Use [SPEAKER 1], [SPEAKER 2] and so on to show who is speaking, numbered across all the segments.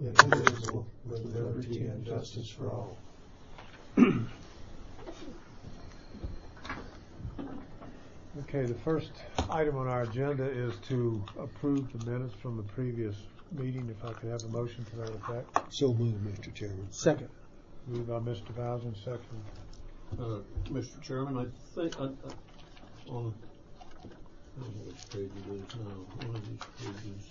[SPEAKER 1] indivisible, with liberty and justice for all.
[SPEAKER 2] Okay, the first item on our agenda is to approve the minutes from the previous meeting. If I could have a motion to that effect.
[SPEAKER 1] So moved, Mr. Chairman.
[SPEAKER 3] Second.
[SPEAKER 2] Moved by Mr. Bowser, second.
[SPEAKER 4] Mr. Chairman, I think on I don't know which page it is now. One of these pages.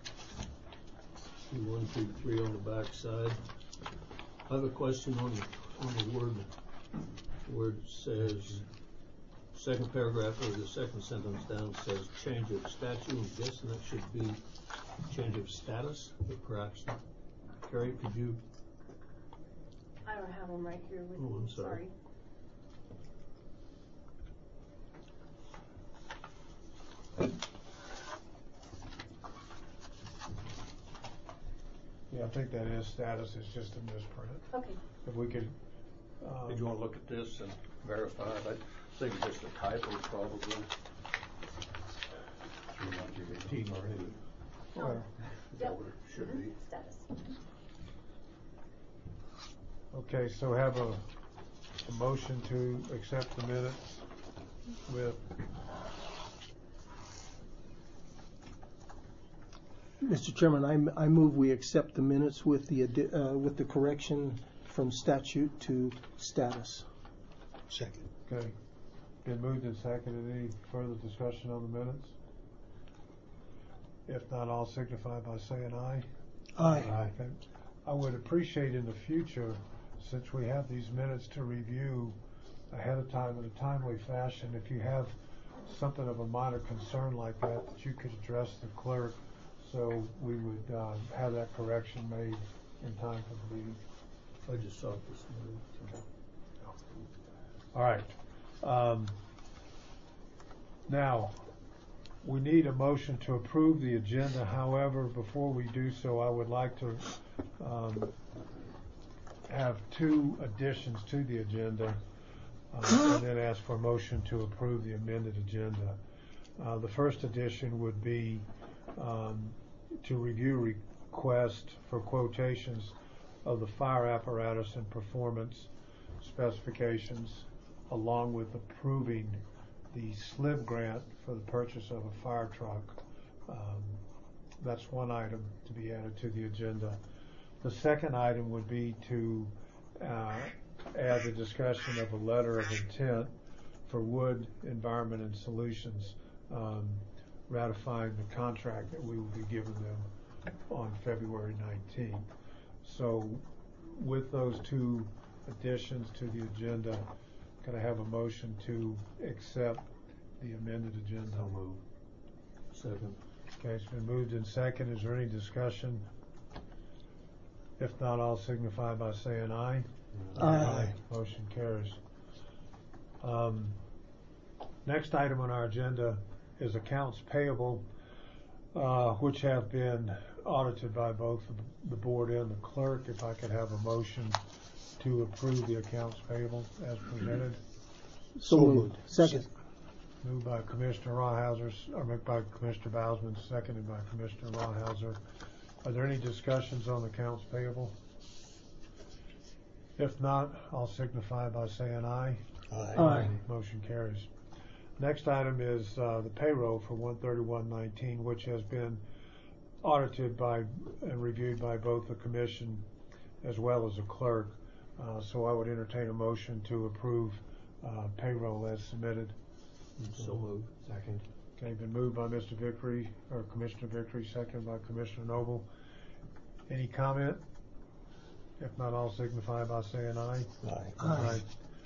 [SPEAKER 4] 1, 2, 3 on the back side. I have a question on the word where it says second paragraph or the second sentence down says change of statute. I'm guessing that should be change of status, but perhaps Carrie, could you?
[SPEAKER 5] I don't have them right here with me.
[SPEAKER 4] I'm sorry.
[SPEAKER 2] Yeah, I think that is status. It's just a misprint.
[SPEAKER 5] Okay.
[SPEAKER 2] If we could.
[SPEAKER 6] Did you want to look at this and verify it? I think it's just a typo, probably.
[SPEAKER 2] Well,
[SPEAKER 5] Yep.
[SPEAKER 6] Should be.
[SPEAKER 5] Status.
[SPEAKER 2] okay, so have a motion to accept the minutes with.
[SPEAKER 3] Mr. Chairman, I move we accept the minutes with the correction from statute to status.
[SPEAKER 1] Second.
[SPEAKER 2] Okay. Been moved and seconded. Any further discussion on the minutes? If not, I'll signify by saying aye.
[SPEAKER 3] Aye.
[SPEAKER 2] Okay. I would appreciate in the future, since we have these minutes to review ahead of time in a timely fashion, if you have something of a minor concern like that you could address the clerk, so we would have that correction made in time for the meeting.
[SPEAKER 4] I just saw it this morning.
[SPEAKER 2] All right. Now, we need a motion to approve the agenda. However, before we do so, I would like to have two additions to the agenda and then ask for a motion to approve the amended agenda. The first addition would be to review request for quotations of the fire apparatus and performance specifications, along with approving the SLIB grant for the purchase of a fire truck. That's one item to be added to the agenda. The second item would be to add the discussion of a letter of intent for Wood Environment and Solutions, ratifying the contract that we will be giving them on February 19th. So with those two additions to the agenda, can I have a motion to accept the amended agenda?
[SPEAKER 6] I'll move.
[SPEAKER 4] Second.
[SPEAKER 2] Okay, it's been moved in second. Is there any discussion? If not, I'll signify by saying aye.
[SPEAKER 3] Aye.
[SPEAKER 2] Motion carries. Next item on our agenda is accounts payable, which have been audited by both the board and the clerk. If I could have a motion to approve the accounts payable as presented.
[SPEAKER 3] So moved. Second.
[SPEAKER 2] Moved by Commissioner Rawhauser, or moved by Commissioner Bowsman, seconded by Commissioner Rawhauser. Are there any discussions on the accounts payable? If not, I'll signify by saying aye.
[SPEAKER 3] Aye.
[SPEAKER 2] Motion carries. Next item is the payroll for 131.19, which has been audited by and reviewed by both the commission as well as the clerk. So I would entertain a motion to approve payroll as submitted.
[SPEAKER 4] So moved.
[SPEAKER 2] Second. Okay, been moved by Mr. Vickery, or Commissioner Vickery, seconded by Commissioner Noble. Any comment? If not, I'll signify by saying aye.
[SPEAKER 3] Aye.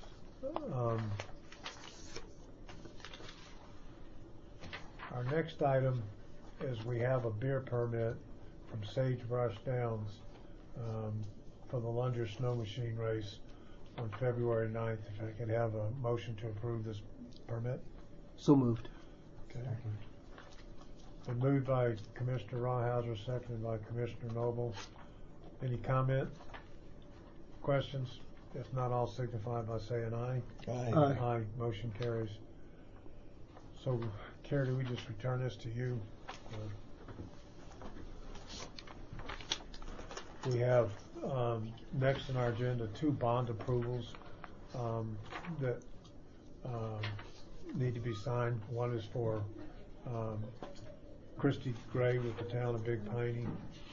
[SPEAKER 2] Our next item is we have a beer permit from Sagebrush Downs for the Lunger Snow Machine Race on February 9th. If I could have a motion to approve this permit.
[SPEAKER 3] So moved.
[SPEAKER 2] Okay. Been moved by Commissioner Rawhauser, seconded by Commissioner Noble. Any comment? Questions? If not, I'll signify by saying aye.
[SPEAKER 3] Aye.
[SPEAKER 2] Aye. Motion carries. So, Carrie, do we just return this to you? We have, next on our agenda, 2 bond approvals that need to be signed. One is for Christy Gray with the town of Big Piney.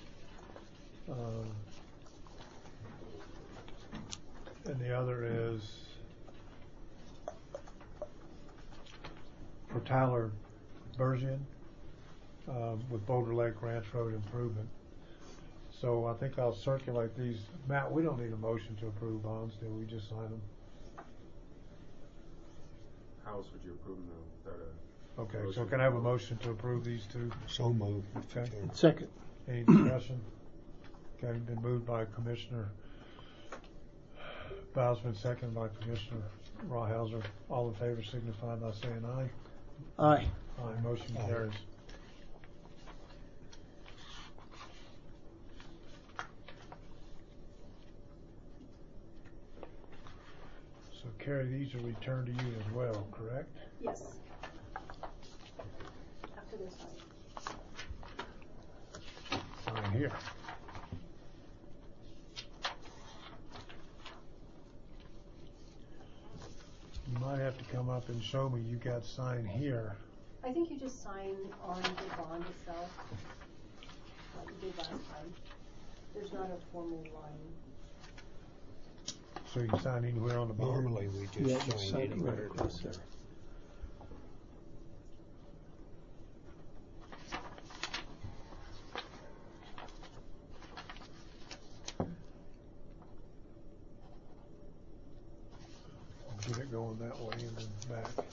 [SPEAKER 2] And the other is for Tyler Bergian with Boulder Lake Ranch Road Improvement. So I think I'll circulate these. Matt, we don't need a motion to approve bonds, do we? Just sign them?
[SPEAKER 7] How else would you approve them though? Without a
[SPEAKER 2] Okay, so
[SPEAKER 7] motion?
[SPEAKER 2] can I have a motion to approve these 2?
[SPEAKER 1] So moved.
[SPEAKER 2] Okay.
[SPEAKER 3] Second.
[SPEAKER 2] Any discussion? Okay, been moved by Commissioner Bowsman, seconded by Commissioner Rawhauser. All in favor signify by saying aye.
[SPEAKER 3] Aye.
[SPEAKER 2] Aye, motion
[SPEAKER 1] Aye.
[SPEAKER 2] carries. So Carrie, these will return to you as well, correct?
[SPEAKER 5] Yes. After this one.
[SPEAKER 2] Sign here. You might have to come up and show me you got sign here.
[SPEAKER 5] I think you just sign on the bond itself, like you did last time. There's not a formal line.
[SPEAKER 2] So you can sign anywhere on the bond?
[SPEAKER 1] Normally, we
[SPEAKER 3] Yeah,
[SPEAKER 1] just
[SPEAKER 3] just
[SPEAKER 1] sign
[SPEAKER 3] sign it right
[SPEAKER 1] anywhere.
[SPEAKER 3] across there.
[SPEAKER 2] Get it going that way and then back.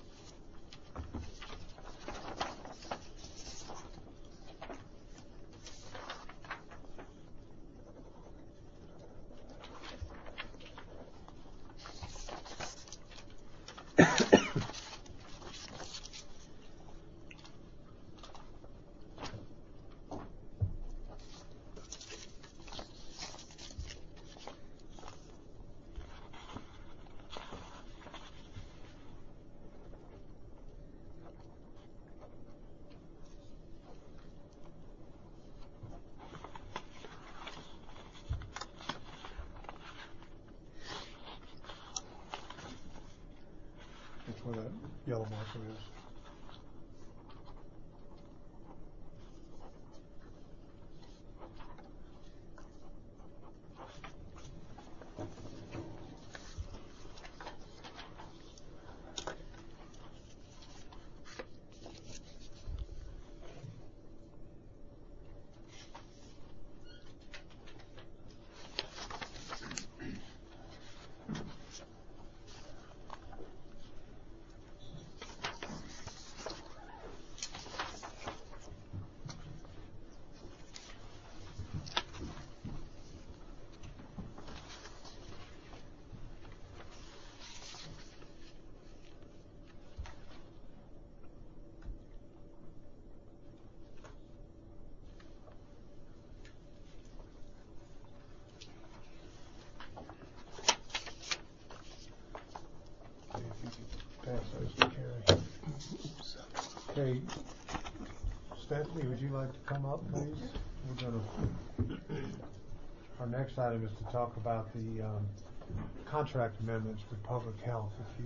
[SPEAKER 2] That's where that yellow marker is. Pass those to Carrie. Okay, Stephanie, would you like to come up, please? We're gonna, our next item is to talk about the contract amendments for public health. If you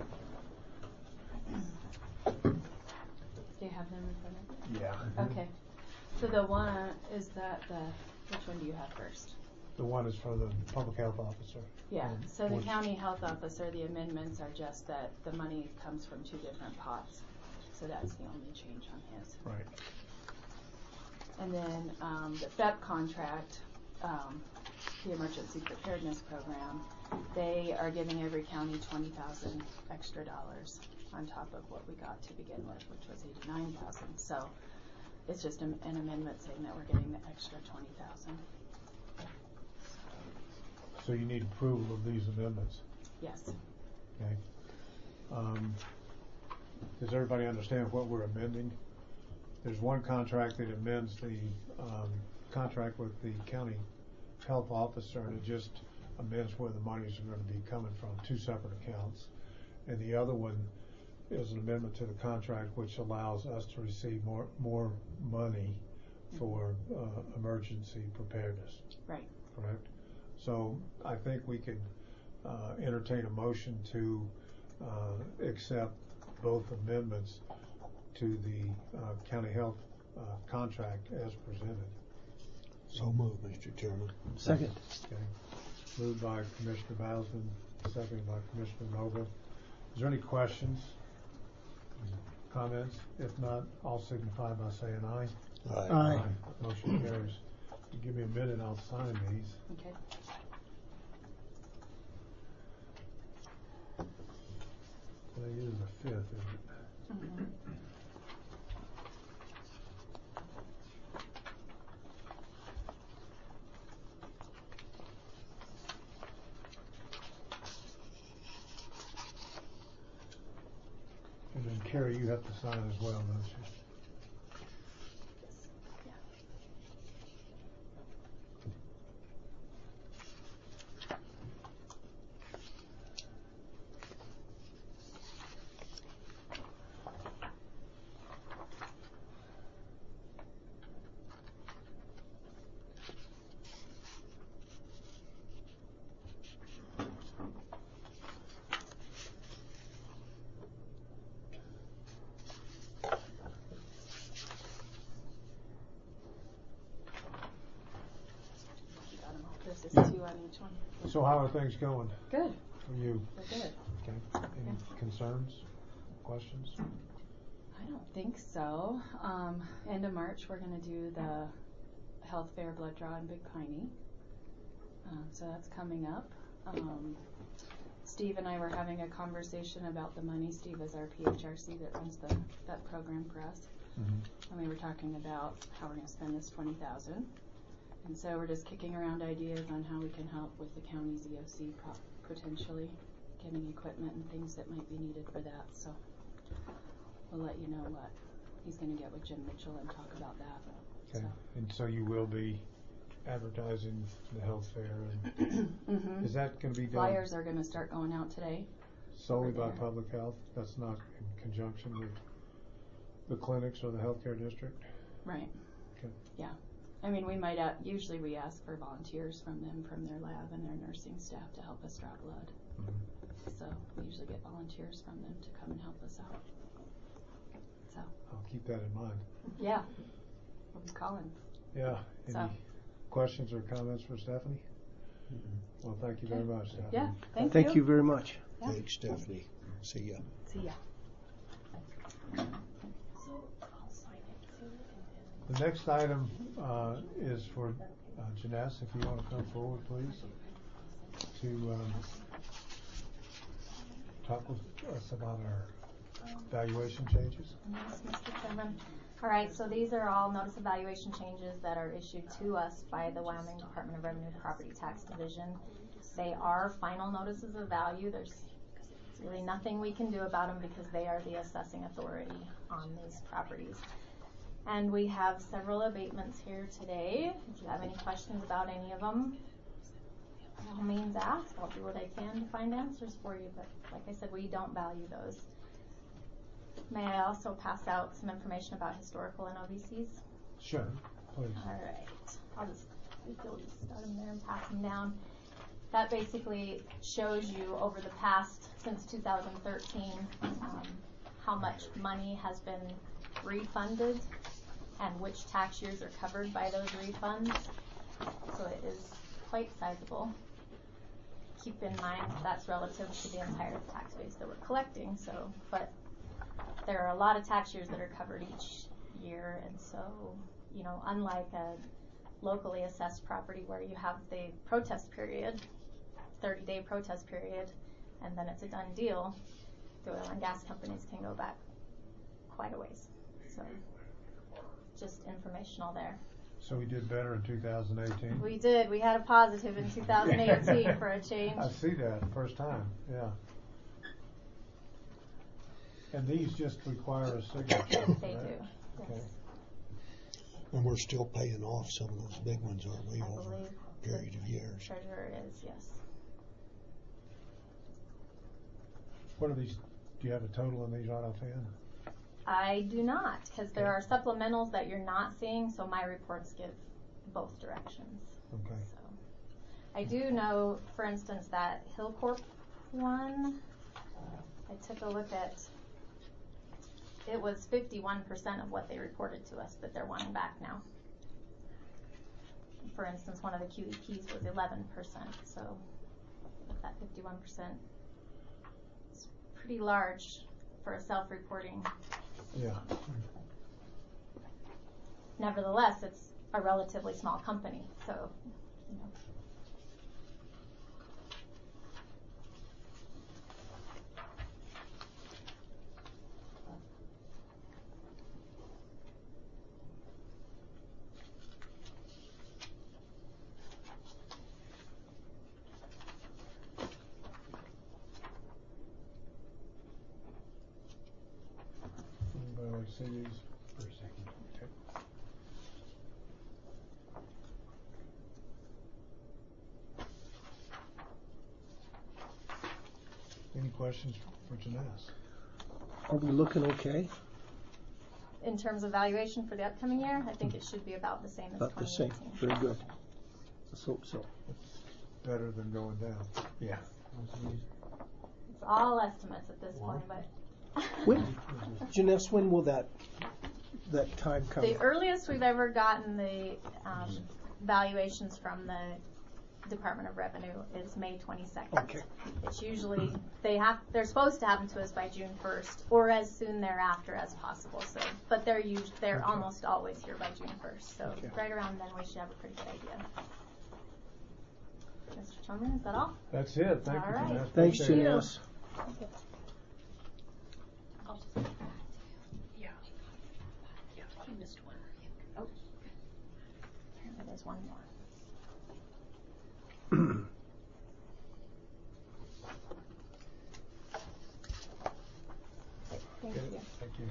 [SPEAKER 2] could.
[SPEAKER 8] Do you have them in front of you?
[SPEAKER 2] Yeah.
[SPEAKER 8] Okay. So the one is which one do you have first?
[SPEAKER 2] The one is for the public health officer.
[SPEAKER 8] Yeah,
[SPEAKER 2] And
[SPEAKER 8] so the
[SPEAKER 2] one-
[SPEAKER 8] county health officer, the amendments are just that the money comes from 2 different pots. So that's the only change on his.
[SPEAKER 2] Right.
[SPEAKER 8] And then the FEP contract, the Emergency Preparedness Program, they are giving every county $20,000 extra dollars on top of what we got to begin with, which was $89,000. So it's just an amendment saying that we're getting the extra $20,000.
[SPEAKER 2] So you need approval of these amendments.
[SPEAKER 8] Yes.
[SPEAKER 2] Okay. Does everybody understand what we're amending? There's one contract that amends the contract with the county health officer, and it just amends where the monies are going to be coming from, 2 separate accounts. And the other one is an amendment to the contract which allows us to receive more money for emergency preparedness.
[SPEAKER 8] Right.
[SPEAKER 2] correct? So I think we could entertain a motion to accept both amendments to the county health contract as presented.
[SPEAKER 1] So moved, Mr. Chairman.
[SPEAKER 3] Second.
[SPEAKER 2] Okay. Moved by Commissioner Bowsman, seconded by Commissioner Noble. Is there any questions, comments? If not, I'll signify by saying aye.
[SPEAKER 3] Aye.
[SPEAKER 2] Motion carries. Give me a minute, I'll sign these.
[SPEAKER 8] Okay.
[SPEAKER 2] Today is the 5th, isn't it?
[SPEAKER 8] Mhm.
[SPEAKER 2] And then Carrie, you have to sign as well, don't you?
[SPEAKER 8] Got 'em all. This is 2 on each one.
[SPEAKER 2] So how are things going
[SPEAKER 8] Good.
[SPEAKER 2] for you?
[SPEAKER 8] They're good.
[SPEAKER 2] Okay. Any concerns, questions?
[SPEAKER 8] I don't think so. End of March, we're going to do the health fair blood draw in Big Piney. So that's coming up. Steve and I were having a conversation about the money. Steve is our PHRC that runs that program for us. And we were talking about how we're going to spend this $20,000. And so we're just kicking around ideas on how we can help with the county's EOC potentially getting equipment and things that might be needed for that. So we'll let you know what he's going to get with Jim Mitchell and talk about that.
[SPEAKER 2] Okay.
[SPEAKER 8] So.
[SPEAKER 2] And so you will be advertising the health fair, and is that going to be done
[SPEAKER 8] Flyers are going to start going out today.
[SPEAKER 2] solely by
[SPEAKER 8] there.
[SPEAKER 2] public health? That's not in conjunction with the clinics or the healthcare district?
[SPEAKER 8] Right.
[SPEAKER 2] Okay.
[SPEAKER 8] Yeah. I mean, we might, usually we ask for volunteers from them, from their lab and their nursing staff to help us draw blood. So we usually get volunteers from them to come and help us out. So.
[SPEAKER 2] I'll keep that in mind.
[SPEAKER 8] Yeah. We'll be calling.
[SPEAKER 2] Yeah. Any
[SPEAKER 8] So.
[SPEAKER 2] questions or comments for Stephanie? Well, thank you very much, Stephanie.
[SPEAKER 8] Yeah. Thank
[SPEAKER 3] Thank you very much.
[SPEAKER 8] Yeah.
[SPEAKER 1] Thanks, Stephanie. See ya.
[SPEAKER 8] See ya.
[SPEAKER 5] So I'll sign it too, and
[SPEAKER 2] The next item is for Janess, if you want to come forward, please, to talk with us about our valuation changes.
[SPEAKER 9] Yes, Mr. Chairman. All right, so these are all notice of valuation changes that are issued to us by the Wyoming Department of Revenue Property Tax Division. They are final notices of value. There's really nothing we can do about them because they are the assessing authority on these properties. And we have several abatements here today. If you have any questions about any of them, by all means ask. I'll do what I can to find answers for you, but like I said, we don't value those. May I also pass out some information about historical NOVCs?
[SPEAKER 2] Sure, please.
[SPEAKER 9] All right. I'll just, if you'll just start them there and pass them down. That basically shows you over the past, since 2013, how much money has been refunded and which tax years are covered by those refunds. So it is quite sizable. Keep in mind that's relative to the entire tax base that we're collecting. So, but there are a lot of tax years that are covered each year, and so, you know, unlike a locally assessed property where you have the protest period, 30-day protest period, and then it's a done deal, the oil and gas companies can go back quite a ways. So, just informational there.
[SPEAKER 2] So we did better in 2018?
[SPEAKER 9] We did. We had a positive in 2018 for a change.
[SPEAKER 2] I see that, first time, yeah. And these just require a signature,
[SPEAKER 9] They
[SPEAKER 2] right?
[SPEAKER 9] do.
[SPEAKER 2] Okay.
[SPEAKER 9] Yes.
[SPEAKER 1] And we're still paying off some of those big ones, aren't we,
[SPEAKER 9] I
[SPEAKER 1] over
[SPEAKER 9] believe
[SPEAKER 1] a period of years?
[SPEAKER 9] Treasurer is, yes.
[SPEAKER 2] What are these, do you have a total on these right offhand?
[SPEAKER 9] I do not, because there
[SPEAKER 2] Okay.
[SPEAKER 9] are supplementals that you're not seeing, so my reports give both directions.
[SPEAKER 2] Okay.
[SPEAKER 9] So. I do know, for instance, that Hillcorp one, I took a look at, it was 51% of what they reported to us that they're wanting back now. For instance, one of the QEPs was 11%, so that 51% is pretty large for a self-reporting.
[SPEAKER 2] Yeah.
[SPEAKER 9] Nevertheless, it's a relatively small company, so, you know.
[SPEAKER 2] Anybody like to see these for a second? Okay. Any questions for Janess?
[SPEAKER 3] Are we looking okay?
[SPEAKER 9] In terms of valuation for the upcoming year, I think it should be about the same as
[SPEAKER 3] About the same.
[SPEAKER 9] 2018.
[SPEAKER 3] Very good. Let's hope so.
[SPEAKER 2] Better than going down. Yeah.
[SPEAKER 9] It's all estimates at this point, but
[SPEAKER 3] Janess, when will that time come?
[SPEAKER 9] the earliest we've ever gotten the valuations from the Department of Revenue is May 22nd.
[SPEAKER 3] Okay.
[SPEAKER 9] It's usually, they're supposed to happen to us by June 1st or as soon thereafter as possible. So, but they're
[SPEAKER 3] Okay.
[SPEAKER 9] almost always here by June 1st. So
[SPEAKER 3] Okay.
[SPEAKER 9] right around then we should have a pretty good idea. Mr. Chumman, is that all?
[SPEAKER 2] That's it. Thank
[SPEAKER 9] All
[SPEAKER 2] you,
[SPEAKER 9] right.
[SPEAKER 2] Janess.
[SPEAKER 3] Thanks,
[SPEAKER 2] Appreciate it.
[SPEAKER 3] Janess.
[SPEAKER 9] Okay.
[SPEAKER 5] He missed one.
[SPEAKER 9] Oh. Apparently there's one more. Thank
[SPEAKER 2] Good.
[SPEAKER 9] you.
[SPEAKER 2] Thank you.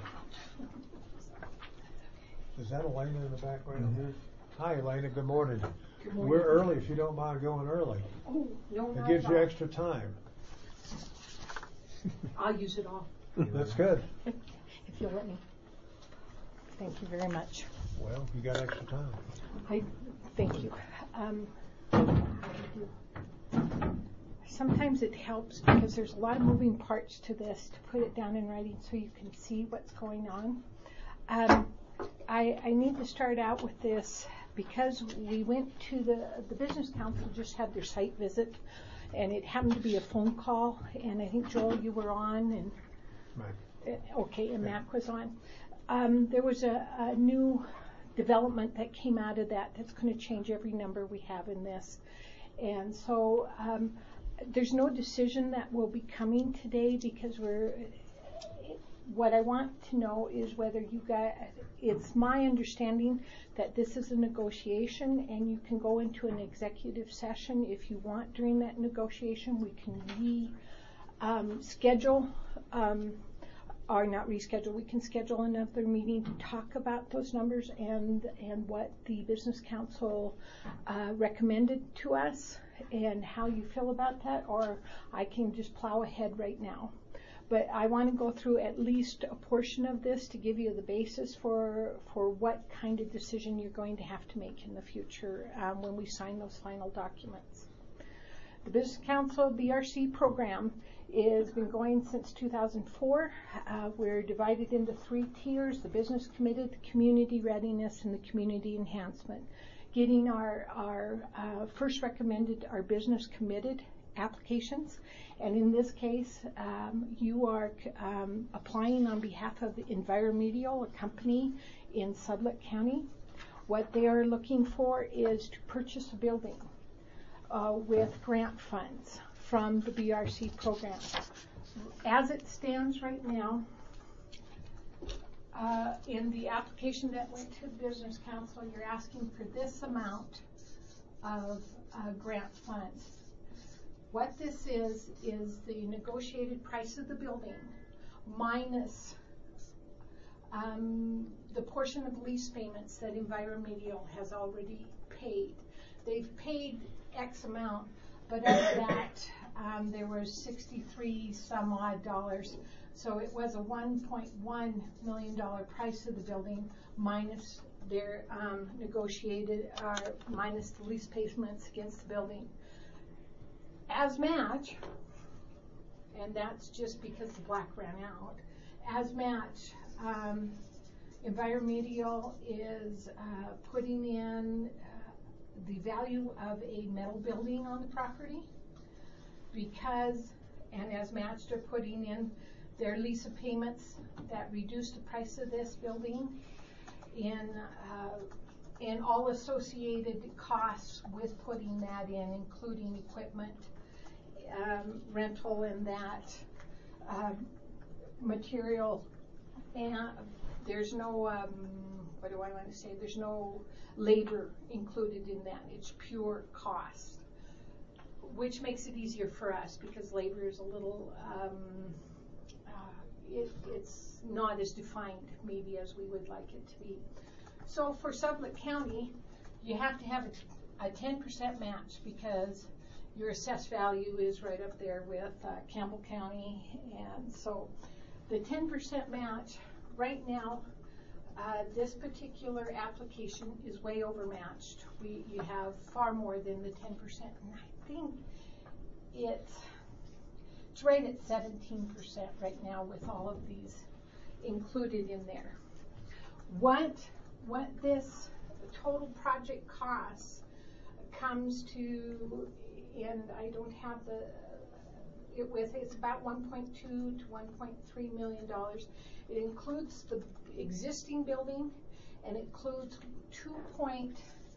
[SPEAKER 2] Is that Elena in the background here? Hi, Elena. Good morning.
[SPEAKER 10] Good morning.
[SPEAKER 2] We're early if you don't mind going early.
[SPEAKER 10] Oh, no,
[SPEAKER 2] It
[SPEAKER 10] not
[SPEAKER 2] gives
[SPEAKER 10] at
[SPEAKER 2] you
[SPEAKER 10] all.
[SPEAKER 2] extra time.
[SPEAKER 10] I'll use it all,
[SPEAKER 2] That's good.
[SPEAKER 10] if you'll let me. Thank you very much.
[SPEAKER 2] Well, you got extra time.
[SPEAKER 10] Thank you. Sometimes it helps because there's a lot of moving parts to this to put it down in writing so you can see what's going on. I need to start out with this because we went to the Business Council just had their site visit, and it happened to be a phone call, and I think, Joel, you were on, and
[SPEAKER 2] Right.
[SPEAKER 10] Mac was on. There was a new development that came out of that's going to change every number we have in this. And so there's no decision that will be coming today because what I want to know is whether you guys, it's my understanding that this is a negotiation and you can go into an executive session if you want during that negotiation. We can schedule or not reschedule, we can schedule another meeting to talk about those numbers and what the Business Council recommended to us and how you feel about that, or I can just plow ahead right now. But I want to go through at least a portion of this to give you the basis for what kind of decision you're going to have to make in the future when we sign those final documents. The Business Council BRC program has been going since 2004. We're divided into 3 tiers: the business committed, the community readiness, and the community enhancement. Getting our first recommended our business committed applications, and in this case you are applying on behalf of Enviromedial, a company in Sublette County. What they are looking for is to purchase a building with grant funds from the BRC program. As it stands right now, in the application that went to the Business Council, you're asking for this amount of grant funds. What this is the negotiated price of the building minus the portion of lease payments that Enviromedial has already paid. They've paid X amount, but of that there was 63 some odd dollars. So it was a $1.1 million price of the building minus they're negotiated minus the lease payments against the building. As match, and that's just because the black ran out, as match, Enviromedial is putting in the value of a metal building on the property because, and as match, they're putting in their lease payments that reduce the price of this building in all associated costs with putting that in, including equipment, rental and that, material, and there's no, what do I want to say, there's no labor included in that. It's pure cost, which makes it easier for us because labor is a little, it's not as defined maybe as we would like it to be. So for Sublette County, you have to have a 10% match because your assessed value is right up there with Campbell County, and so the 10% match right now, this particular application is way overmatched. You have far more than the 10%, and I think it's right at 17% right now with all of these included in there. What this total project costs comes to, and I don't have it's about $1.2 to $1.3 million. It includes the existing building and includes 2.15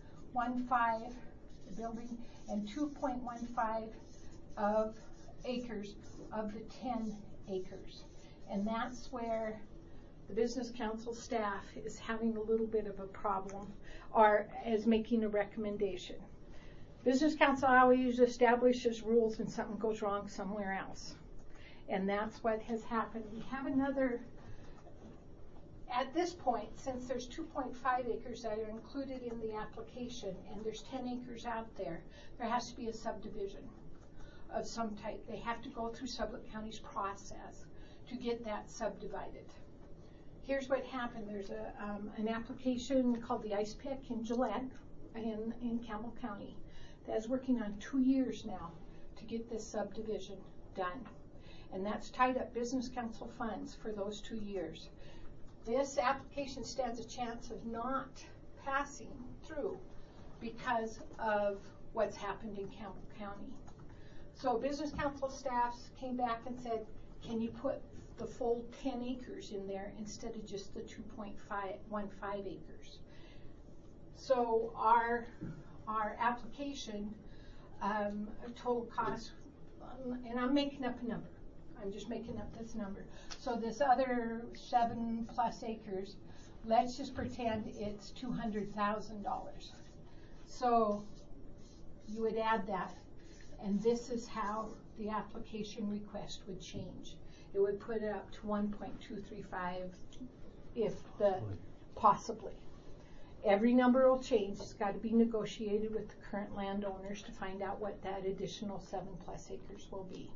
[SPEAKER 10] the building and 2.15 of acres of the 10 acres. And that's where the Business Council staff is having a little bit of a problem or is making a recommendation. Business Council always establishes rules and something goes wrong somewhere else. And that's what has happened. We have another, at this point, since there's 2.5 acres that are included in the application and there's 10 acres out there, there has to be a subdivision of some type. They have to go through Sublette County's process to get that subdivided. Here's what happened. There's an application called the Ice Pick in Gillette in Campbell County that's working on 2 years now to get this subdivision done. And that's tied up Business Council funds for those 2 years. This application stands a chance of not passing through because of what's happened in Campbell County. So Business Council staffs came back and said, can you put the full 10 acres in there instead of just the 2.15 acres? So our application total cost, and I'm making up a number. I'm just making up this number. So this other 7+ acres, let's just pretend it's $200,000. So you would add that, and this is how the application request would change. It would put it up to 1.235 if possibly. Every number will change. It's got to be negotiated with the current landowners to find out what that additional 7+ acres will be.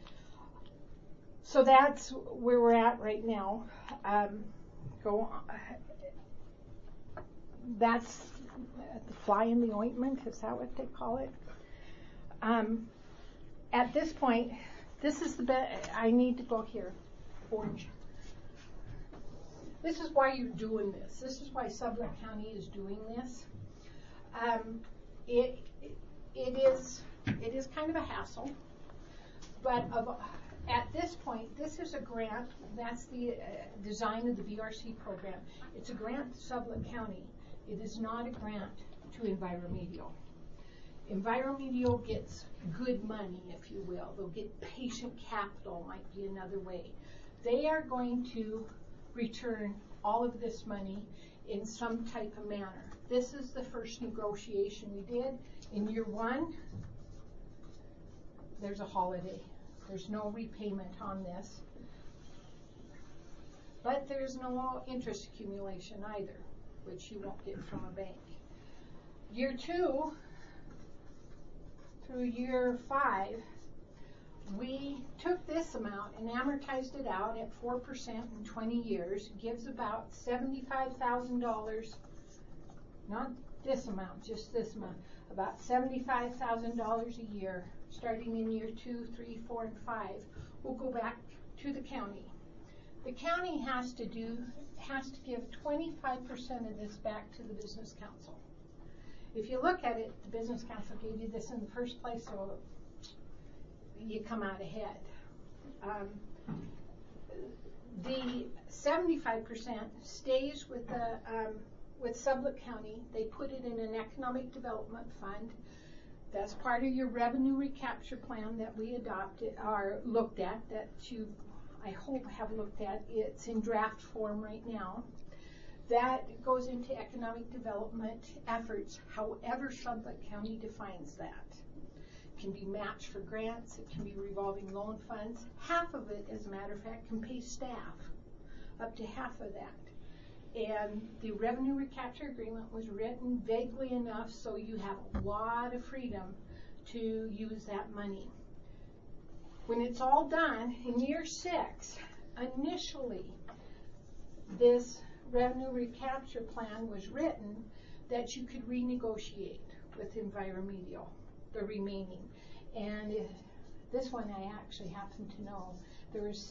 [SPEAKER 10] So that's where we're at right now. That's the fly in the ointment, is that what they call it? At this point, this is the best. I need to go here. Orange. This is why you're doing this. This is why Sublette County is doing this. It is kind of a hassle, but at this point, this is a grant. That's the design of the BRC program. It's a grant to Sublette County. It is not a grant to Enviromedial. Enviromedial gets good money, if you will. They'll get patient capital, might be another way. They are going to return all of this money in some type of manner. This is the first negotiation we did. In year 1, there's a holiday. There's no repayment on this. But there's no interest accumulation either, which you won't get from a bank. Year 2 through year 5, we took this amount and amortized it out at 4% in 20 years. It gives about $75,000 not this amount, just this amount, about $75,000 a year, starting in year 2, 3, 4, and 5, will go back to the county. The county has to give 25% of this back to the Business Council. If you look at it, the Business Council gave you this in the first place, so you come out ahead. The 75% stays with the with Sublette County. They put it in an economic development fund. That's part of your revenue recapture plan that we adopted or looked at, that you, I hope, have looked at. It's in draft form right now. That goes into economic development efforts, however Sublette County defines that. It can be matched for grants, it can be revolving loan funds. Half of it, as a matter of fact, can pay staff, up to half of that. And the revenue recapture agreement was written vaguely enough so you have a lot of freedom to use that money. When it's all done, in year 6, initially, this revenue recapture plan was written that you could renegotiate with Enviromedial, the remaining. And this one I actually happen to know. There was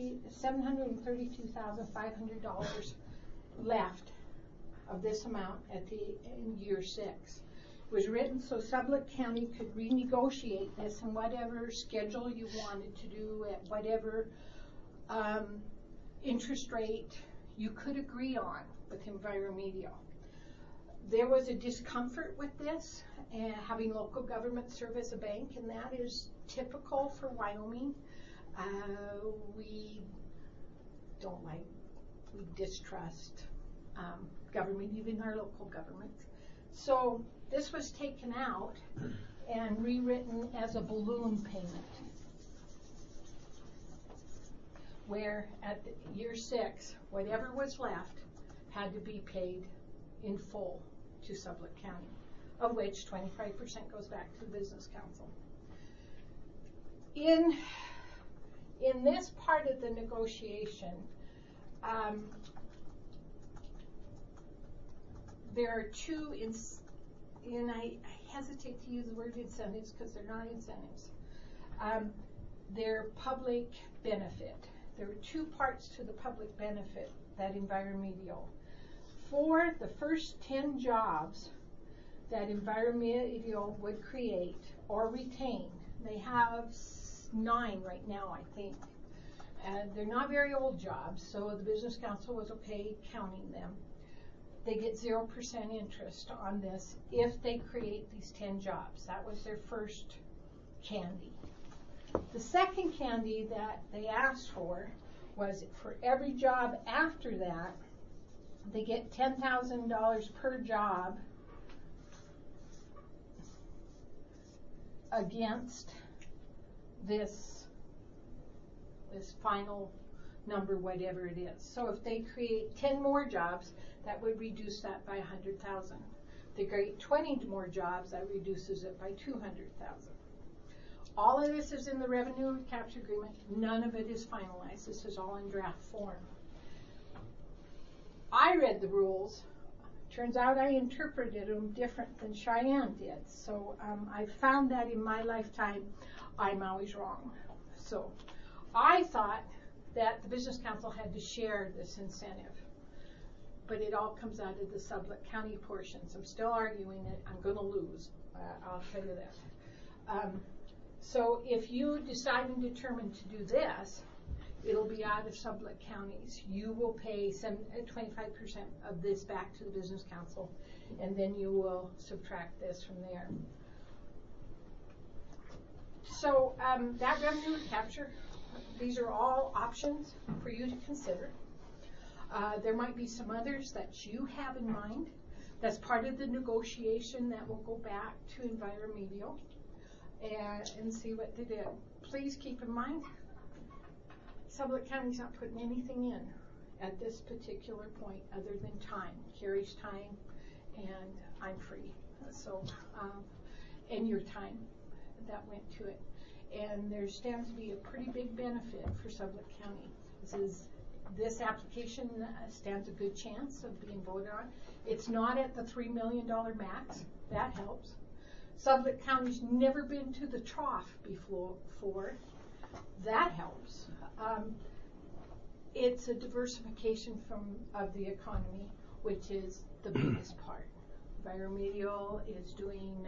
[SPEAKER 10] $732,500 left of this amount in year 6. It was written so Sublette County could renegotiate this in whatever schedule you wanted to do, at whatever interest rate you could agree on with Enviromedial. There was a discomfort with this, and having local government serve as a bank, and that is typical for Wyoming. We don't like, we distrust government, even our local government. So this was taken out and rewritten as a balloon payment, where at year 6, whatever was left had to be paid in full to Sublette County, of which 25% goes back to the Business Council. In this part of the negotiation, there are two, and I hesitate to use the word incentives because they're not incentives. They're public benefit. There are 2 parts to the public benefit that Enviromedial. For the first 10 jobs that Enviromedial would create or retain, they have 9 right now, I think. And they're not very old jobs, so the Business Council was okay counting them. They get 0% interest on this if they create these 10 jobs. That was their first candy. The second candy that they asked for was for every job after that, they get $10,000 per job against this final number, whatever it is. So if they create 10 more jobs, that would reduce that by $100,000. If they create 20 more jobs, that reduces it by $200,000. All of this is in the revenue recapture agreement. None of it is finalized. This is all in draft form. I read the rules. Turns out I interpreted them different than Cheyenne did. So I found that in my lifetime, I'm always wrong. So I thought that the Business Council had to share this incentive. But it all comes out of the Sublette County portions. I'm still arguing it. I'm going to lose. I'll tell you that. So if you decide and determine to do this, it'll be out of Sublette Counties. You will pay 25% of this back to the Business Council, and then you will subtract this from there. So that revenue recapture, these are all options for you to consider. There might be some others that you have in mind. That's part of the negotiation that will go back to Enviromedial and see what they did. Please keep in mind, Sublette County's not putting anything in at this particular point other than time. Carrie's time, and I'm free. So, and your time that went to it. And there stands to be a pretty big benefit for Sublette County. This is this application stands a good chance of being voted on. It's not at the $3 million max. That helps. Sublette County's never been to the trough before. That helps. It's a diversification of the economy, which is the biggest part. Enviromedial is doing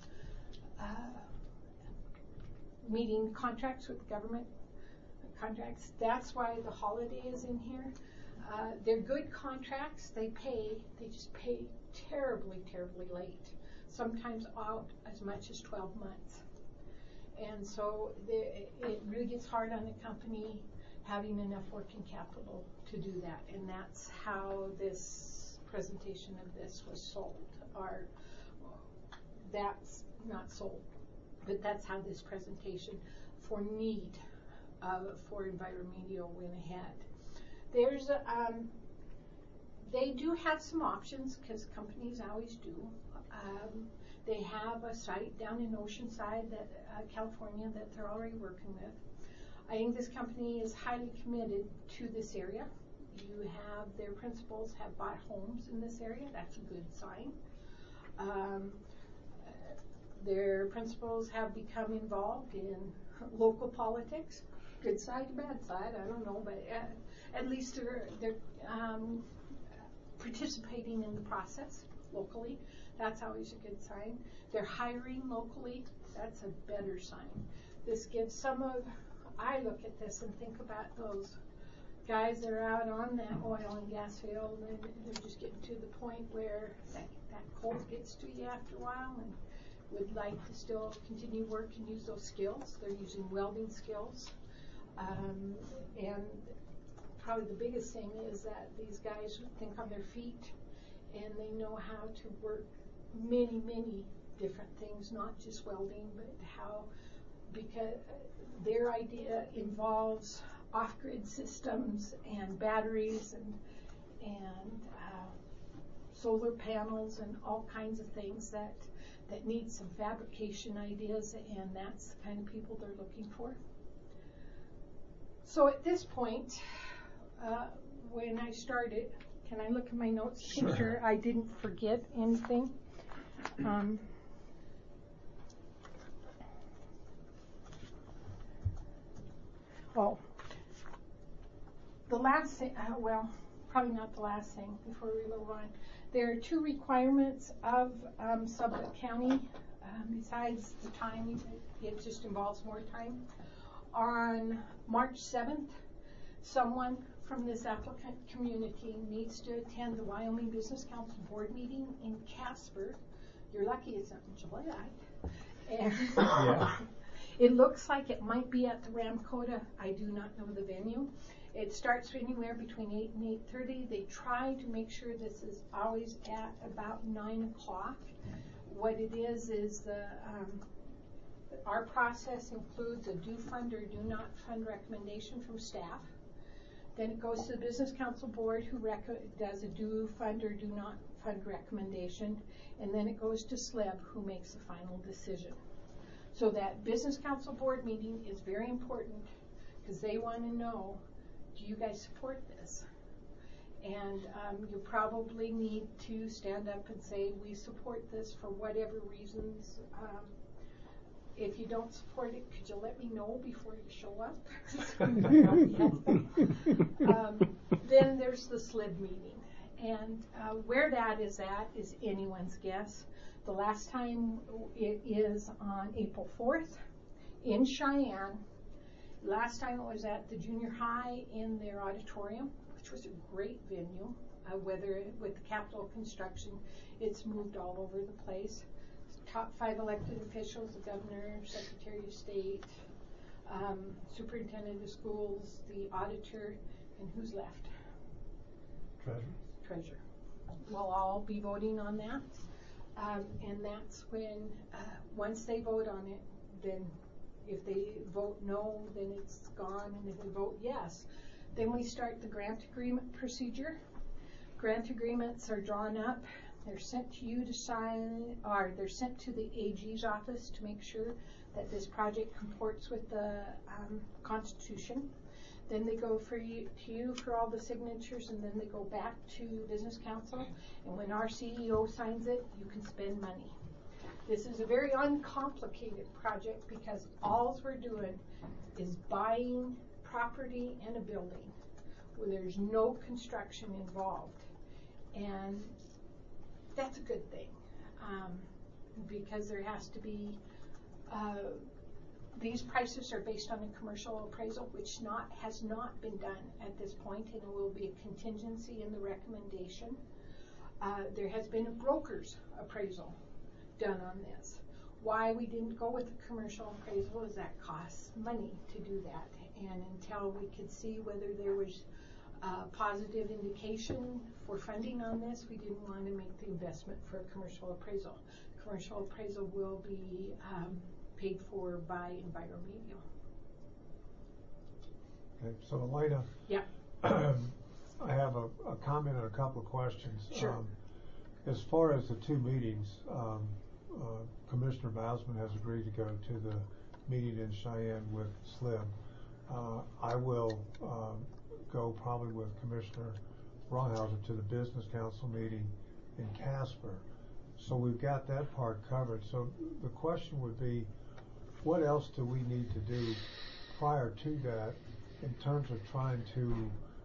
[SPEAKER 10] meeting contracts with government contracts. That's why the holiday is in here. They're good contracts. They just pay terribly, terribly late. Sometimes out as much as 12 months. And so it really gets hard on the company having enough working capital to do that. And that's how this presentation of this was sold. Or that's not sold, but that's how this presentation for need for Enviromedial went ahead. There's they do have some options, because companies always do. They have a site down in Oceanside, California, that they're already working with. I think this company is highly committed to this area. Their principals have bought homes in this area. That's a good sign. Their principals have become involved in local politics. Good side, bad side, I don't know, but at least they're participating in the process locally. That's always a good sign. They're hiring locally. That's a better sign. This gives I look at this and think about those guys that are out on that oil and gas field, and they're just getting to the point where that cold gets to you after a while, and would like to still continue work and use those skills. They're using welding skills. And probably the biggest thing is that these guys think on their feet, and they know how to work many, many different things, not just welding, but because their idea involves off-grid systems and batteries and solar panels and all kinds of things that need some fabrication ideas, and that's the kind of people they're looking for. So at this point, when I started, can I look at my notes to make sure I didn't forget anything? The last thing, well, probably not the last thing before we move on. There are two requirements of Sublette County, besides the time. It just involves more time. On March 7th, someone from this applicant community needs to attend the Wyoming Business Council board meeting in Casper. You're lucky it's not in July. And it looks like it might be at the Ramcota. I do not know the venue. It starts anywhere between 8 and 8:30. They try to make sure this is always at about 9 o'clock. What it is our process includes a do fund or do not fund recommendation from staff. Then it goes to the Business Council Board, who does a do fund or do not fund recommendation, and then it goes to SLEB, who makes the final decision. So that Business Council Board meeting is very important, because they want to know, do you guys support this? And you probably need to stand up and say, we support this for whatever reasons. If you don't support it, could you let me know before you show up? Then there's the SLIB meeting. And where that is at is anyone's guess. The last time it is on April 4th in Cheyenne. Last time it was at the junior high in their auditorium, which was a great venue. Whether with the capital construction, it's moved all over the place. Top 5 elected officials, the governor, secretary of state, superintendent of schools, the auditor, and who's left? Treasurer. We'll all be voting on that. And that's when, once they vote on it, then if they vote no, then it's gone. And if they vote yes, then we start the grant agreement procedure. Grant agreements are drawn up. They're sent to you to sign, or they're sent to the AG's office to make sure that this project comports with the Constitution. then they go to you for all the signatures, and then they go back to business council. And when our CEO signs it, you can spend money. This is a very uncomplicated project because all we're doing is buying property and a building where there's no construction involved. And that's a good thing, because there has to be, these prices are based on a commercial appraisal, which has not been done at this point, and it will be a contingency in the recommendation. There has been a broker's appraisal done on this. Why we didn't go with the commercial appraisal is that costs money to do that, and until we could see whether there was positive indication for funding on this, we didn't want to make the investment for a commercial appraisal. Commercial appraisal will be paid for by Enviromedial.
[SPEAKER 2] Okay, so Elena.
[SPEAKER 10] Yeah.
[SPEAKER 2] I have a comment and a couple of questions.
[SPEAKER 10] Sure.
[SPEAKER 2] As far as the two meetings, Commissioner Bausman has agreed to go to the meeting in Cheyenne with SLIB. I will go probably with Commissioner Ronhauser to the Business Council meeting in Casper. So we've got that part covered. So the question would be, what else do we need to do prior to that in terms of trying to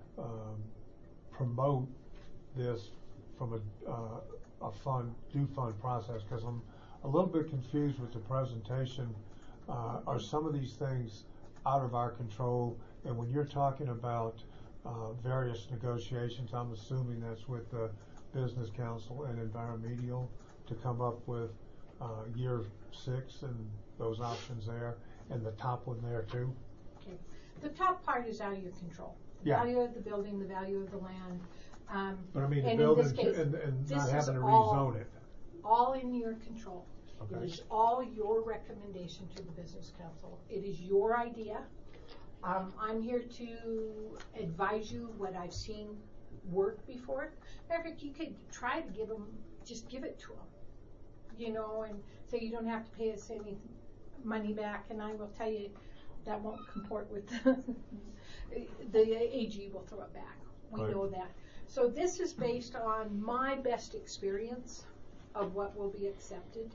[SPEAKER 2] promote this from a fund process? Because I'm a little bit confused with the presentation. Are some of these things out of our control? And when you're talking about various negotiations, I'm assuming that's with the Business Council and Enviromedial to come up with year 6 and those options there, and the top one there too?
[SPEAKER 10] Okay. The top part is out of your control. The
[SPEAKER 2] Yeah.
[SPEAKER 10] value of the building, the value of the land.
[SPEAKER 2] But I mean, the
[SPEAKER 10] and
[SPEAKER 2] building
[SPEAKER 10] in this case,
[SPEAKER 2] and
[SPEAKER 10] this
[SPEAKER 2] not
[SPEAKER 10] is
[SPEAKER 2] having to
[SPEAKER 10] all-
[SPEAKER 2] rezone it.
[SPEAKER 10] All in your control.
[SPEAKER 2] Okay.
[SPEAKER 10] It is all your recommendation to the Business Council. It is your idea. I'm here to advise you what I've seen work before. Matter of fact, you could try to give it to them, you know, and say you don't have to pay us any money back. And I will tell you that won't comport with the AG will throw it back. We
[SPEAKER 2] Right.
[SPEAKER 10] know that. So this is based on my best experience of what will be accepted.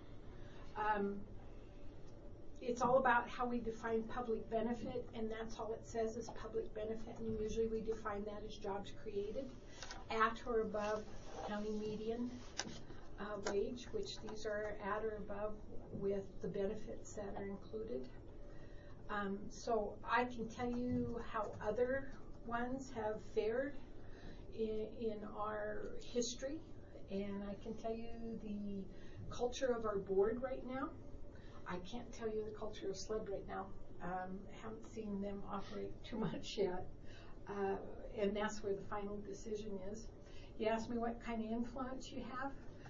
[SPEAKER 10] It's all about how we define public benefit, and that's all it says is public benefit, and usually we define that as jobs created at or above county median wage, which these are at or above with the benefits that are included. So I can tell you how other ones have fared in our history, and I can tell you the culture of our board right now. I can't tell you the culture of SLIB right now. Haven't seen them operate too much yet, and that's where the final decision is. You asked me what kind of influence you have.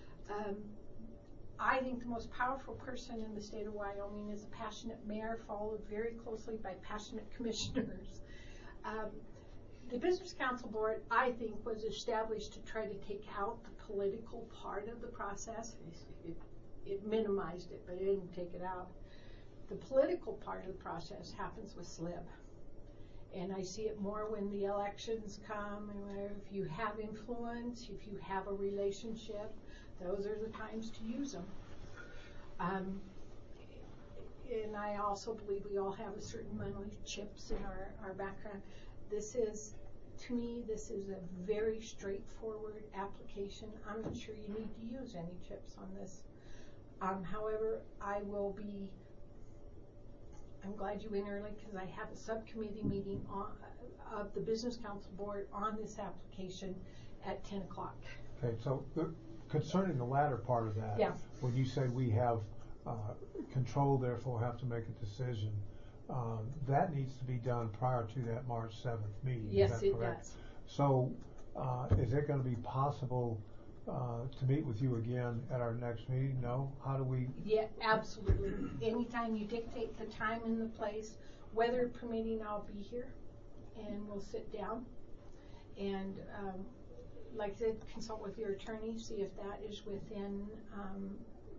[SPEAKER 10] I think the most powerful person in the state of Wyoming is a passionate mayor, followed very closely by passionate commissioners. The Business Council Board, I think, was established to try to take out the political part of the process. It minimized it, but it didn't take it out. The political part of the process happens with SLIB. And I see it more when the elections come, and where if you have influence, if you have a relationship, those are the times to use them. And I also believe we all have a certain amount of chips in our background. To me, this is a very straightforward application. I'm not sure you need to use any chips on this. However, I'm glad you went early because I have a subcommittee meeting of the Business Council Board on this application at 10 o'clock.
[SPEAKER 2] Okay, so concerning the latter part of that,
[SPEAKER 10] Yeah.
[SPEAKER 2] when you say we have control, therefore have to make a decision, that needs to be done prior to that March 7th meeting.
[SPEAKER 10] Yes,
[SPEAKER 2] is that
[SPEAKER 10] it
[SPEAKER 2] correct?
[SPEAKER 10] does.
[SPEAKER 2] So is it going to be possible to meet with you again at our next meeting? No? How do we?
[SPEAKER 10] Yeah, absolutely. Anytime you dictate the time and the place, weather permitting, I'll be here, and we'll sit down. And like I said, consult with your attorney, see if that is within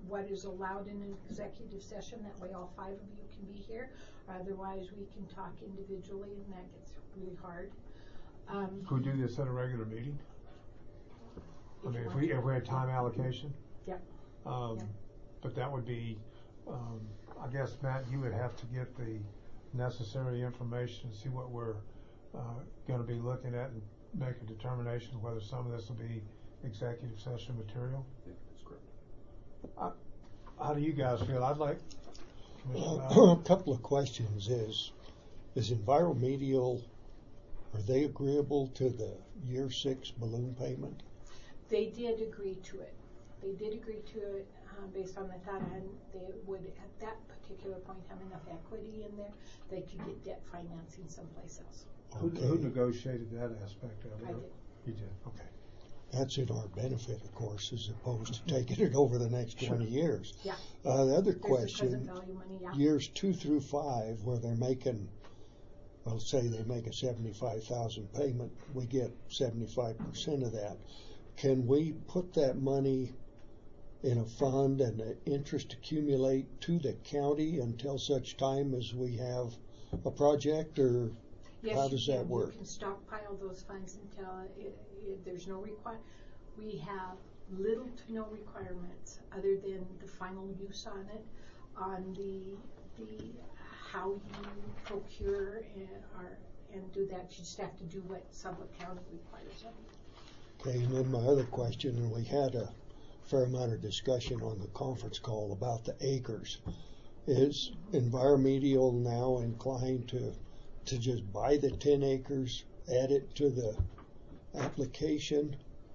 [SPEAKER 10] what is allowed in an executive session. That way all 5 of you can be here. Otherwise, we can talk individually, and that gets really hard.
[SPEAKER 2] Could we do this at a regular meeting? I mean, if we had time allocation?
[SPEAKER 10] Yep.
[SPEAKER 2] But that would be, I guess, Matt, you would have to get the necessary information, see what we're going to be looking at, and make a determination whether some of this will be executive session material.
[SPEAKER 7] I think that's correct.
[SPEAKER 2] How do you guys feel? I'd like
[SPEAKER 1] A couple of questions. Is Enviromedial, are they agreeable to the year 6 balloon payment?
[SPEAKER 10] They did agree to it. They did agree to it based on the thought, and they would, at that particular point, have enough equity in there, they could get debt financing someplace else.
[SPEAKER 2] Who negotiated that aspect of it?
[SPEAKER 10] I did.
[SPEAKER 2] You did, okay.
[SPEAKER 1] That's in our benefit, of course, as opposed to taking it over the next 20 years.
[SPEAKER 10] Yeah.
[SPEAKER 1] The other
[SPEAKER 10] There's the
[SPEAKER 1] question,
[SPEAKER 10] present value money, yeah.
[SPEAKER 1] years 2 through 5, where they're making, well, say they make a $75,000 payment, we get 75% of that. Can we put that money in a fund and the interest accumulate to the county until such time as we have a project, or
[SPEAKER 10] Yes,
[SPEAKER 1] how does
[SPEAKER 10] you
[SPEAKER 1] that
[SPEAKER 10] can.
[SPEAKER 1] work?
[SPEAKER 10] You can stockpile those funds until there's no we have little to no requirements other than the final use on it, on the how you procure and do that. You just have to do what Sublette County requires of you.
[SPEAKER 1] Okay, and then my other question, and we had a fair amount of discussion on the conference call about the acres. Is Enviromedial now inclined to just buy the 10 acres, add it to the application?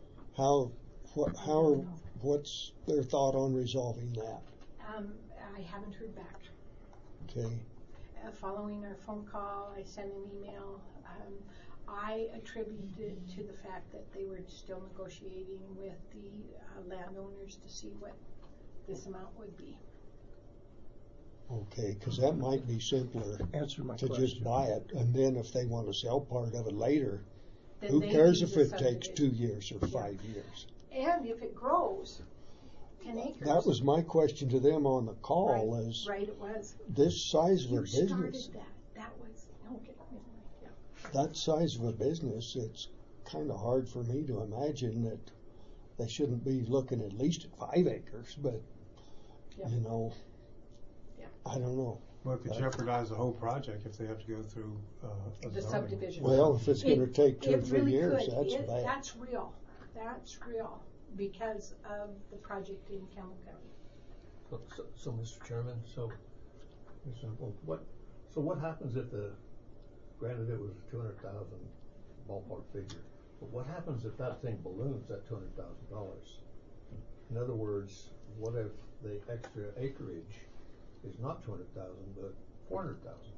[SPEAKER 1] What's their thought on resolving that?
[SPEAKER 10] I haven't heard back.
[SPEAKER 1] Okay.
[SPEAKER 10] Following our phone call, I sent an email. I attributed it to the fact that they were still negotiating with the landowners to see what this amount would be.
[SPEAKER 1] Okay, because that might be simpler
[SPEAKER 3] Answer my
[SPEAKER 1] to
[SPEAKER 3] question.
[SPEAKER 1] just buy it, and then if they want to sell part of it later,
[SPEAKER 10] Then
[SPEAKER 1] who
[SPEAKER 10] they
[SPEAKER 1] cares
[SPEAKER 10] do
[SPEAKER 1] if
[SPEAKER 10] the
[SPEAKER 1] it takes
[SPEAKER 10] subdivision.
[SPEAKER 1] 2 years or 5 years?
[SPEAKER 10] And if it grows, 10 acres.
[SPEAKER 1] That was my question to them on the call,
[SPEAKER 10] right,
[SPEAKER 1] is
[SPEAKER 10] right, it was.
[SPEAKER 1] this size of a
[SPEAKER 10] You
[SPEAKER 1] business,
[SPEAKER 10] started that. That was, okay, yeah.
[SPEAKER 1] that size of a business, it's kind of hard for me to imagine that they shouldn't be looking at least at 5 acres, but,
[SPEAKER 10] Yeah.
[SPEAKER 1] you know,
[SPEAKER 10] Yeah.
[SPEAKER 1] I don't know.
[SPEAKER 2] Well, it could jeopardize the whole project if they have to go through a
[SPEAKER 10] The
[SPEAKER 2] zoning.
[SPEAKER 10] subdivision.
[SPEAKER 1] Well, if it's going to take 2 or
[SPEAKER 10] It
[SPEAKER 1] 3
[SPEAKER 10] really
[SPEAKER 1] years,
[SPEAKER 10] could.
[SPEAKER 1] that's bad.
[SPEAKER 10] That's real. That's real because of the project in Campbell County.
[SPEAKER 4] So, Mr. Chairman, what happens if granted it was a 200,000 ballpark figure, but what happens if that thing balloons at $200,000? In other words, what if the extra acreage is not 200,000 but 400,000?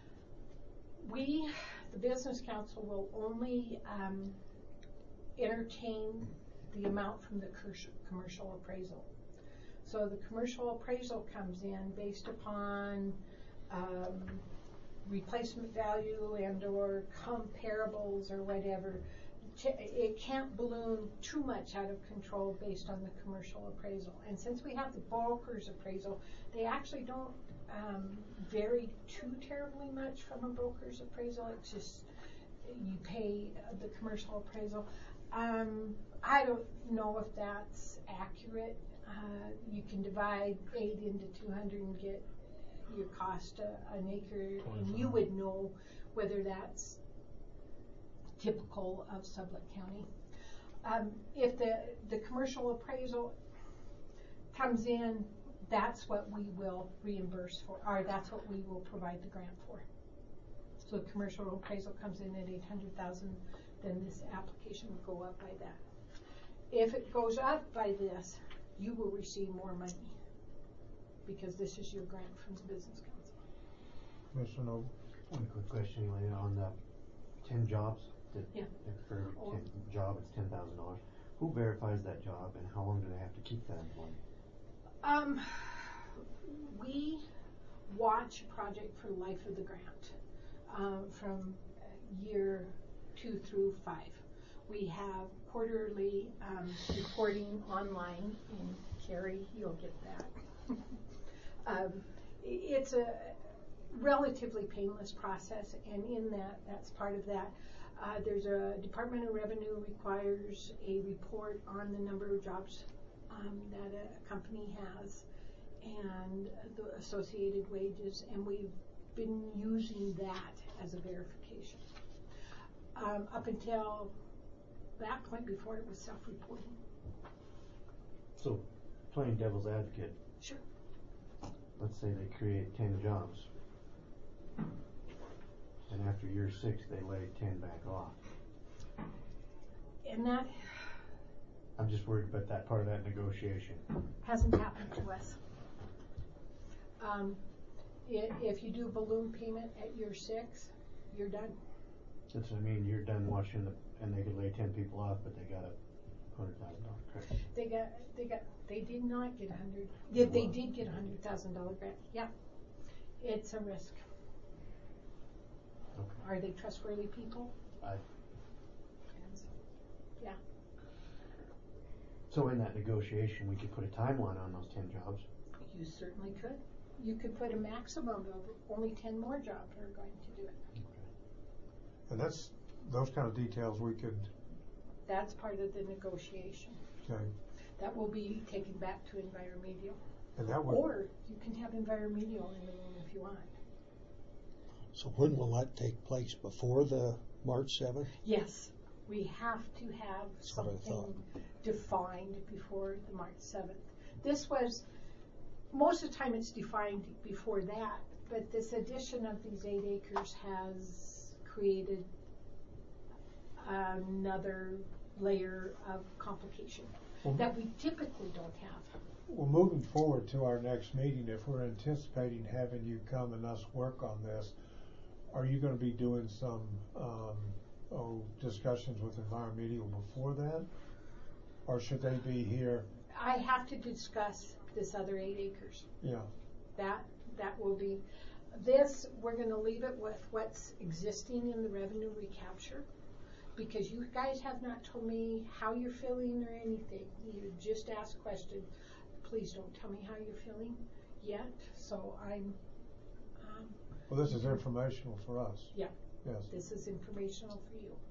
[SPEAKER 10] The Business Council, will only entertain the amount from the commercial appraisal. So the commercial appraisal comes in based upon replacement value and or comparables or whatever. It can't balloon too much out of control based on the commercial appraisal. And since we have the broker's appraisal, they actually don't vary too terribly much from a broker's appraisal. It's just you pay the commercial appraisal. I don't know if that's accurate. You can divide 8 into 200 and get your cost an acre, and you would know whether that's typical of Sublette County. If the commercial appraisal comes in, that's what we will reimburse for, or that's what we will provide the grant for. So the commercial appraisal comes in at 800,000, then this application will go up by that. If it goes up by this, you will receive more money because this is your grant from the Business Council.
[SPEAKER 2] Mr. Noble?
[SPEAKER 11] One quick question, Elaine, on the 10 jobs.
[SPEAKER 10] Yeah.
[SPEAKER 11] For every job, it's $10,000. Who verifies that job, and how long do they have to keep that employee?
[SPEAKER 10] We watch a project for the life of the grant, from year 2 through 5. We have quarterly reporting online in Terry, you'll get that. It's a relatively painless process, and in that's part of that. There's a Department of Revenue requires a report on the number of jobs that a company has and the associated wages, and we've been using that as a verification. Up until that point, before it was self-reporting.
[SPEAKER 11] So, playing devil's advocate.
[SPEAKER 10] Sure.
[SPEAKER 11] Let's say they create 10 jobs, and after year 6 they lay 10 back off.
[SPEAKER 10] And that
[SPEAKER 11] I'm just worried about that part of that negotiation.
[SPEAKER 10] hasn't happened to us. If you do a balloon payment at year 6, you're done.
[SPEAKER 11] That's what I mean. You're done watching and they could lay 10 people off, but they got a $100,000 credit.
[SPEAKER 10] They did not get 100. They did get $100,000 grant. Yeah, it's a risk.
[SPEAKER 11] Okay.
[SPEAKER 10] Are they trustworthy people? Yeah.
[SPEAKER 11] So in that negotiation, we could put a timeline on those 10 jobs.
[SPEAKER 10] You certainly could. You could put a maximum of only 10 more jobs are going to do it.
[SPEAKER 2] And that's, those kind of details we could,
[SPEAKER 10] That's part of the negotiation.
[SPEAKER 2] okay,
[SPEAKER 10] That will be taken back to Enviromedial.
[SPEAKER 2] and that would,
[SPEAKER 10] Or you can have Enviromedial in the room if you want.
[SPEAKER 1] So when will that take place? Before the March 7th?
[SPEAKER 10] Yes, we have to have
[SPEAKER 1] That's what I
[SPEAKER 10] something
[SPEAKER 1] thought.
[SPEAKER 10] defined before the March 7th. This was, most of the time it's defined before that, but this addition of these 8 acres has created another layer of complication that we typically don't have.
[SPEAKER 2] well, moving forward to our next meeting, if we're anticipating having you come and us work on this, are you gonna be doing some, discussions with Enviromedial before that? Or should they be here?
[SPEAKER 10] I have to discuss this other 8 acres.
[SPEAKER 2] Yeah,
[SPEAKER 10] That will be, this, we're gonna leave it with what's existing in the revenue recapture, because you guys have not told me how you're feeling or anything. You just ask questions. Please don't tell me how you're feeling yet, so I'm,
[SPEAKER 2] well, this is informational for us.
[SPEAKER 10] yeah,
[SPEAKER 2] Yes.
[SPEAKER 10] this is informational for you.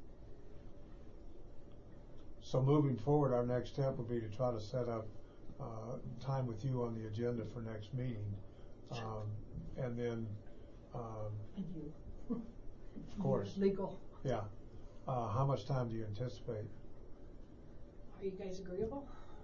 [SPEAKER 2] So moving forward, our next step would be to try to set up time with you on the agenda for next meeting. And then,
[SPEAKER 10] And you.
[SPEAKER 2] of course,
[SPEAKER 10] Legal.
[SPEAKER 2] yeah. How much time do you anticipate?
[SPEAKER 10] Are you guys agreeable?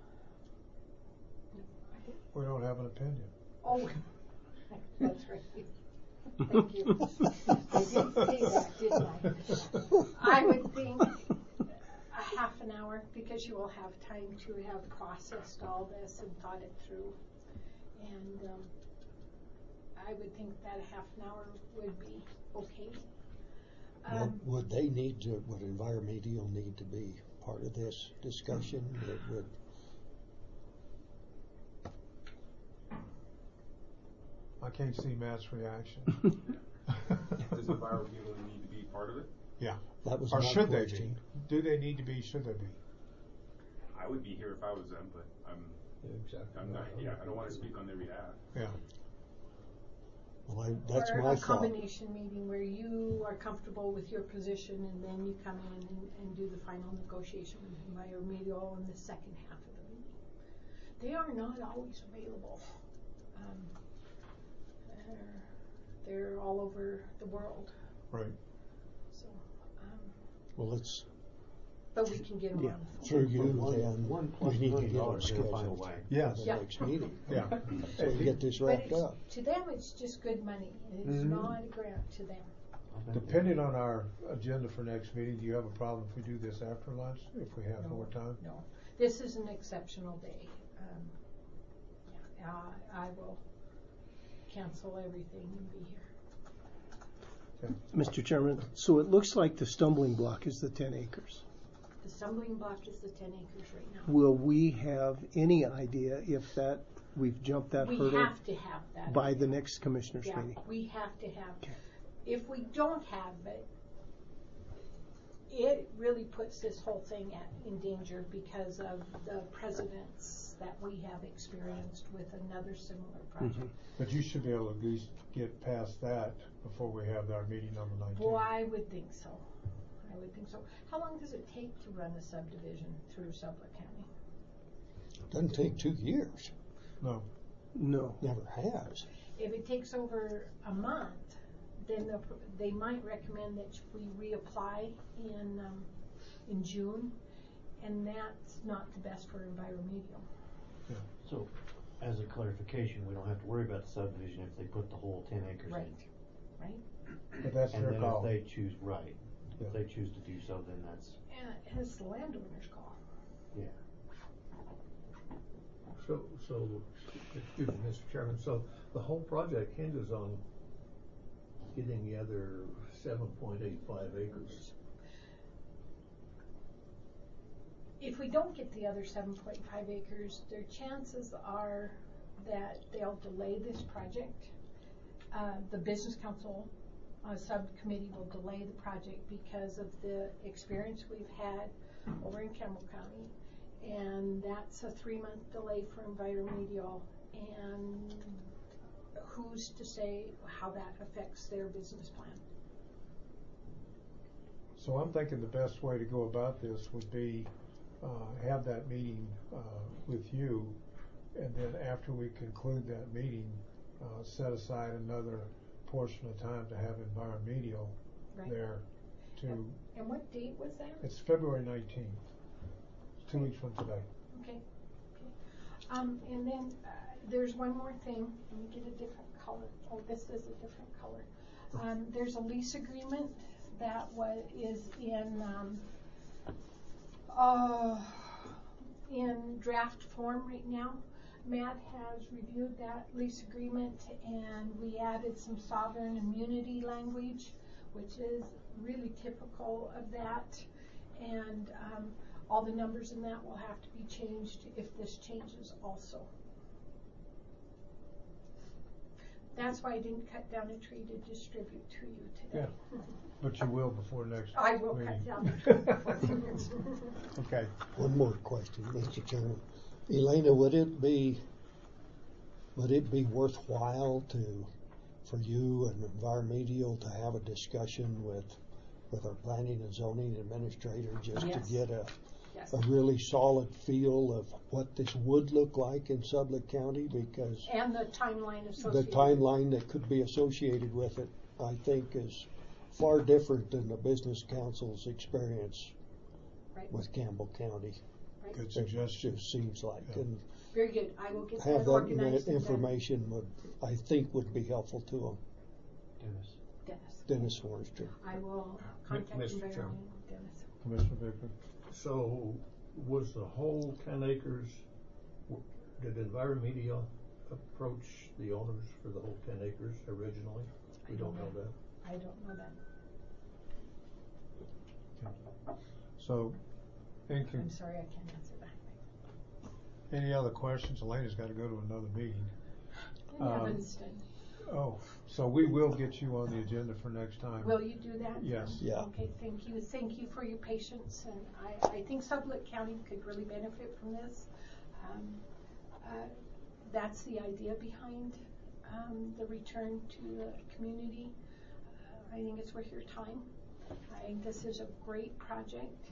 [SPEAKER 2] We don't have an opinion.
[SPEAKER 10] Oh, that's right. Thank you. I did say that, didn't I? I would think a half an hour, because you will have time to have processed all this and thought it through. And I would think that a half an hour would be okay.
[SPEAKER 1] Would Enviromedial need to be part of this discussion? It would.
[SPEAKER 2] I can't see Matt's reaction.
[SPEAKER 7] Does Enviromedial need to be part of it?
[SPEAKER 2] Yeah.
[SPEAKER 1] That was
[SPEAKER 2] Or
[SPEAKER 1] my
[SPEAKER 2] should they
[SPEAKER 1] question.
[SPEAKER 2] be? Do they need to be? Should they be?
[SPEAKER 7] I would be here if I was them, but I'm not, I don't wanna speak on their behalf.
[SPEAKER 2] Yeah.
[SPEAKER 1] Well, that's
[SPEAKER 10] or
[SPEAKER 1] my
[SPEAKER 10] a
[SPEAKER 1] thought.
[SPEAKER 10] combination meeting where you are comfortable with your position, and then you come in and do the final negotiation with Enviromedial in the second half of the meeting. They are not always available. They're all over the world.
[SPEAKER 2] Right.
[SPEAKER 10] So,
[SPEAKER 1] Well, let's,
[SPEAKER 10] but we can get them on the phone.
[SPEAKER 1] through you then,
[SPEAKER 11] One
[SPEAKER 1] we
[SPEAKER 11] plus
[SPEAKER 1] need to
[SPEAKER 11] $1
[SPEAKER 1] get it
[SPEAKER 11] in a final
[SPEAKER 1] scheduled
[SPEAKER 11] way.
[SPEAKER 2] Yes.
[SPEAKER 1] for the next meeting.
[SPEAKER 2] Yeah.
[SPEAKER 1] So we get this
[SPEAKER 10] But
[SPEAKER 1] wrapped up.
[SPEAKER 10] to them, it's just good money. It's not a grant to them.
[SPEAKER 2] Depending on our agenda for next meeting, do you have a problem if we do this after lunch, if we have more time?
[SPEAKER 10] No, this is an exceptional day. I will cancel everything and be here.
[SPEAKER 2] Okay.
[SPEAKER 3] Mr. Chairman, so it looks like the stumbling block is the 10 acres.
[SPEAKER 10] The stumbling block is the 10 acres right now.
[SPEAKER 3] Will we have any idea if we've jumped that
[SPEAKER 10] We
[SPEAKER 3] hurdle
[SPEAKER 10] have to have that.
[SPEAKER 3] by the next commissioners
[SPEAKER 10] Yeah,
[SPEAKER 3] meeting?
[SPEAKER 10] we have to have. If we don't have it, it really puts this whole thing in danger because of the precedents that we have experienced with another similar project.
[SPEAKER 2] But you should be able to at least get past that before we have our meeting on the 19th.
[SPEAKER 10] Well, I would think so. I would think so. How long does it take to run a subdivision through Sublette County?
[SPEAKER 1] Doesn't take 2 years.
[SPEAKER 2] No.
[SPEAKER 3] No.
[SPEAKER 1] Never has.
[SPEAKER 10] If it takes over a month, then they might recommend that we reapply in June, and that's not the best for environmental.
[SPEAKER 2] Yeah.
[SPEAKER 11] So, as a clarification, we don't have to worry about the subdivision if they put the whole 10 acres
[SPEAKER 10] Right.
[SPEAKER 11] in.
[SPEAKER 10] Right?
[SPEAKER 2] But that's
[SPEAKER 11] And
[SPEAKER 2] their
[SPEAKER 11] then
[SPEAKER 2] call.
[SPEAKER 11] if they choose, right,
[SPEAKER 2] Yeah.
[SPEAKER 11] if they choose to do so, then that's,
[SPEAKER 10] And it's the landowner's call.
[SPEAKER 11] yeah.
[SPEAKER 4] So, excuse me, Mr. Chairman, so the whole project hinges on getting the other 7.85 acres.
[SPEAKER 10] If we don't get the other 7.5 acres, their chances are that they'll delay this project. The Business Council subcommittee will delay the project because of the experience we've had over in Campbell County. And that's a 3-month delay for environmental, and who's to say how that affects their business plan?
[SPEAKER 2] So I'm thinking the best way to go about this would be have that meeting with you, and then after we conclude that meeting, set aside another portion of time to have environmental
[SPEAKER 10] Right.
[SPEAKER 2] there to.
[SPEAKER 10] And what date was that?
[SPEAKER 2] It's February 19th. 2 weeks from today.
[SPEAKER 10] Okay. And then there's one more thing. Let me get a different color. Oh, this is a different color. There's a lease agreement that is in draft form right now. Matt has reviewed that lease agreement, and we added some sovereign immunity language, which is really typical of that. And all the numbers in that will have to be changed if this changes also. That's why I didn't cut down a tree to distribute to you today.
[SPEAKER 2] Yeah. But you will before next
[SPEAKER 10] I will
[SPEAKER 2] meeting.
[SPEAKER 10] cut down the tree before the next meeting.
[SPEAKER 2] Okay.
[SPEAKER 1] One more question, Mr. Chairman. Elena, would it be worthwhile for you and environmental to have a discussion with our planning and zoning administrator just
[SPEAKER 10] Yes.
[SPEAKER 1] to get a
[SPEAKER 10] Yes.
[SPEAKER 1] really solid feel of what this would look like in Sublette County, because
[SPEAKER 10] And the timeline
[SPEAKER 1] the
[SPEAKER 10] associated.
[SPEAKER 1] timeline that could be associated with it, I think, is far different than the Business Council's experience
[SPEAKER 10] Right.
[SPEAKER 1] with Campbell County.
[SPEAKER 10] Right.
[SPEAKER 2] Good
[SPEAKER 1] It
[SPEAKER 2] suggestion.
[SPEAKER 1] just seems like,
[SPEAKER 2] Yeah.
[SPEAKER 1] and
[SPEAKER 10] Very good. I will get
[SPEAKER 1] have
[SPEAKER 10] that organized.
[SPEAKER 1] that
[SPEAKER 10] and done.
[SPEAKER 1] information I think would be helpful to them.
[SPEAKER 11] Dennis.
[SPEAKER 1] Dennis Forrester.
[SPEAKER 10] I will contact
[SPEAKER 4] Mr.
[SPEAKER 10] environmental,
[SPEAKER 4] Chairman.
[SPEAKER 10] Dennis.
[SPEAKER 2] Commissioner Baker.
[SPEAKER 4] So, was the whole 10 acres, did environmental approach the owners for the whole 10 acres originally? We don't know that.
[SPEAKER 10] I don't know that.
[SPEAKER 2] So,
[SPEAKER 10] I'm sorry, I can't answer that.
[SPEAKER 2] any other questions? Elena's got to go to another meeting.
[SPEAKER 10] In Evanston.
[SPEAKER 2] Oh, so we will get you on the agenda for next time.
[SPEAKER 10] Will you do that?
[SPEAKER 2] Yes.
[SPEAKER 1] Yeah.
[SPEAKER 10] Okay, thank you. Thank you for your patience, and I think Sublette County could really benefit from this. That's the idea behind the return to the community. I think it's worth your time. I think this is a great project.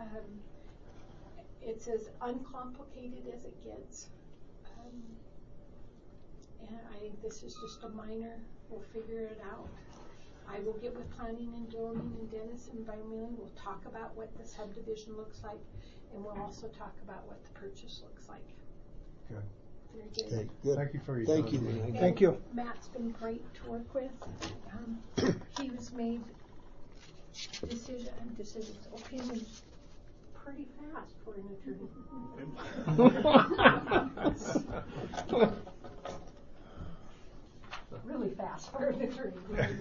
[SPEAKER 10] It's as uncomplicated as it gets. And I think this is just a minor, we'll figure it out. I will get with planning and zoning and Dennis and environmental. We'll talk about what the subdivision looks like, and we'll also talk about what the purchase looks like.
[SPEAKER 2] Good.
[SPEAKER 10] Very good.
[SPEAKER 1] Okay, good.
[SPEAKER 2] Thank you for your
[SPEAKER 1] Thank
[SPEAKER 2] time.
[SPEAKER 1] you.
[SPEAKER 10] And
[SPEAKER 3] Thank you.
[SPEAKER 10] Matt's been great to work with. He was made opinions pretty fast for an attorney. Really fast for an attorney. Really.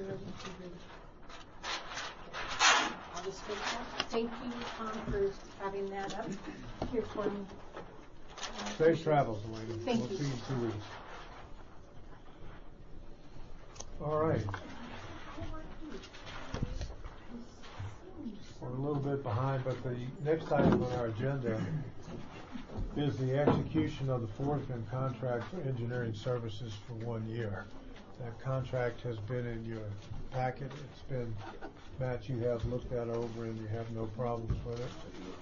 [SPEAKER 10] I'll just take that. Thank you, Tom, for having that up here for me.
[SPEAKER 2] Safe travels, Elena.
[SPEAKER 10] Thank
[SPEAKER 2] We'll
[SPEAKER 10] you.
[SPEAKER 2] see you in 2 weeks. All right. We're little bit behind, but the next item on our agenda is the execution of the Forsman contract for engineering services for 1 year. That contract has been in your packet. It's been, Matt, you have looked that over and you have no problems with it.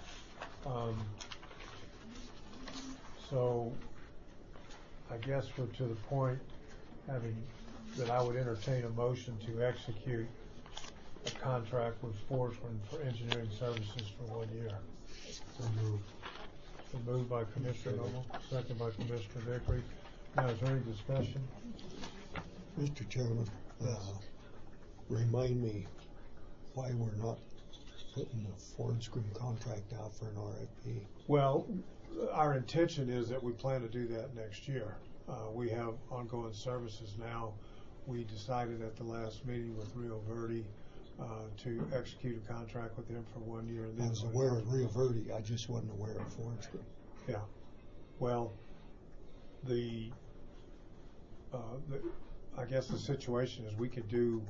[SPEAKER 2] So I guess we're to the point that I would entertain a motion to execute a contract with Forsman for engineering services for 1 year.
[SPEAKER 11] So moved.
[SPEAKER 2] Been moved by Commissioner Noble, second by Commissioner Vickery. Now, is there any discussion?
[SPEAKER 1] Mr. Chairman, remind me why we're not putting the Forsman contract out for an RFP.
[SPEAKER 2] Well, our intention is that we plan to do that next year. We have ongoing services now. We decided at the last meeting with Rio Verde to execute a contract with them for 1 year. And then
[SPEAKER 1] I was aware of Rio Verde, I just wasn't aware of Forsman.
[SPEAKER 2] Yeah. Well, I guess the situation is we could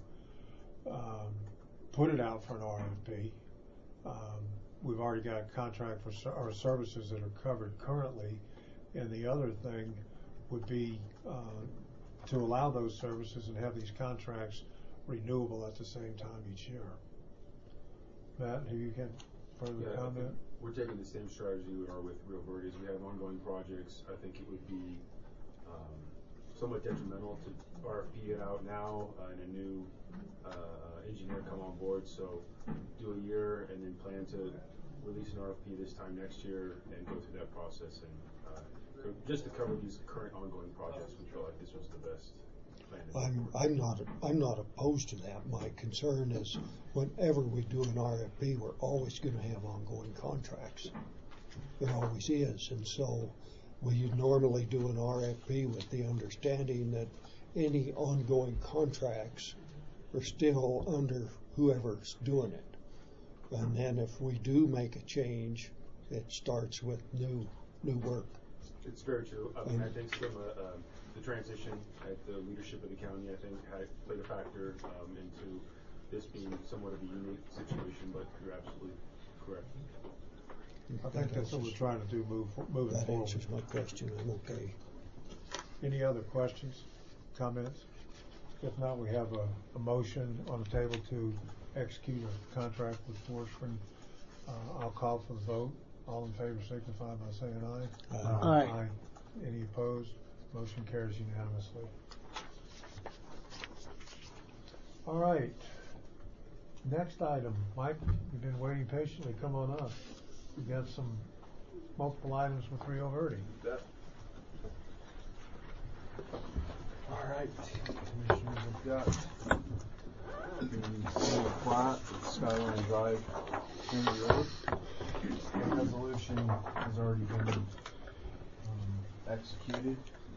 [SPEAKER 2] put it out for an RFP. We've already got a contract for our services that are covered currently, and the other thing would be to allow those services and have these contracts renewable at the same time each year. Matt, have you got further comment?
[SPEAKER 7] We're taking the same strategy we are with Rio Verdes. We have ongoing projects. I think it would be somewhat detrimental to RFP it out now and a new engineer come on board. So do a year and then plan to release an RFP this time next year and go through that process. And just to cover these current ongoing projects, we felt like this was the best plan.
[SPEAKER 1] I'm not opposed to that. My concern is whenever we do an RFP, we're always going to have ongoing contracts. It always is. And so we normally do an RFP with the understanding that any ongoing contracts are still under whoever's doing it. And then if we do make a change, it starts with new work.
[SPEAKER 7] It's very true. I mean, I think some the transition at the leadership of the county, I think, played a factor into this being somewhat of a unique situation, but you're absolutely correct.
[SPEAKER 2] I think that's what we're trying to do moving
[SPEAKER 1] that
[SPEAKER 2] forward.
[SPEAKER 1] That answers my question. I'm okay.
[SPEAKER 2] Any other questions, comments? If not, we have a motion on the table to execute a contract with Forsman. I'll call for the vote. All in favor signify by saying aye.
[SPEAKER 3] Aye.
[SPEAKER 2] Any opposed? Motion carries unanimously. All right. Next item. Mike, you've been waiting patiently. Come on up. We've got some multiple items with Rio Verde.
[SPEAKER 12] All right. Commissioners, I've got the single plat of Skyline Drive, County Road. The resolution has already been executed,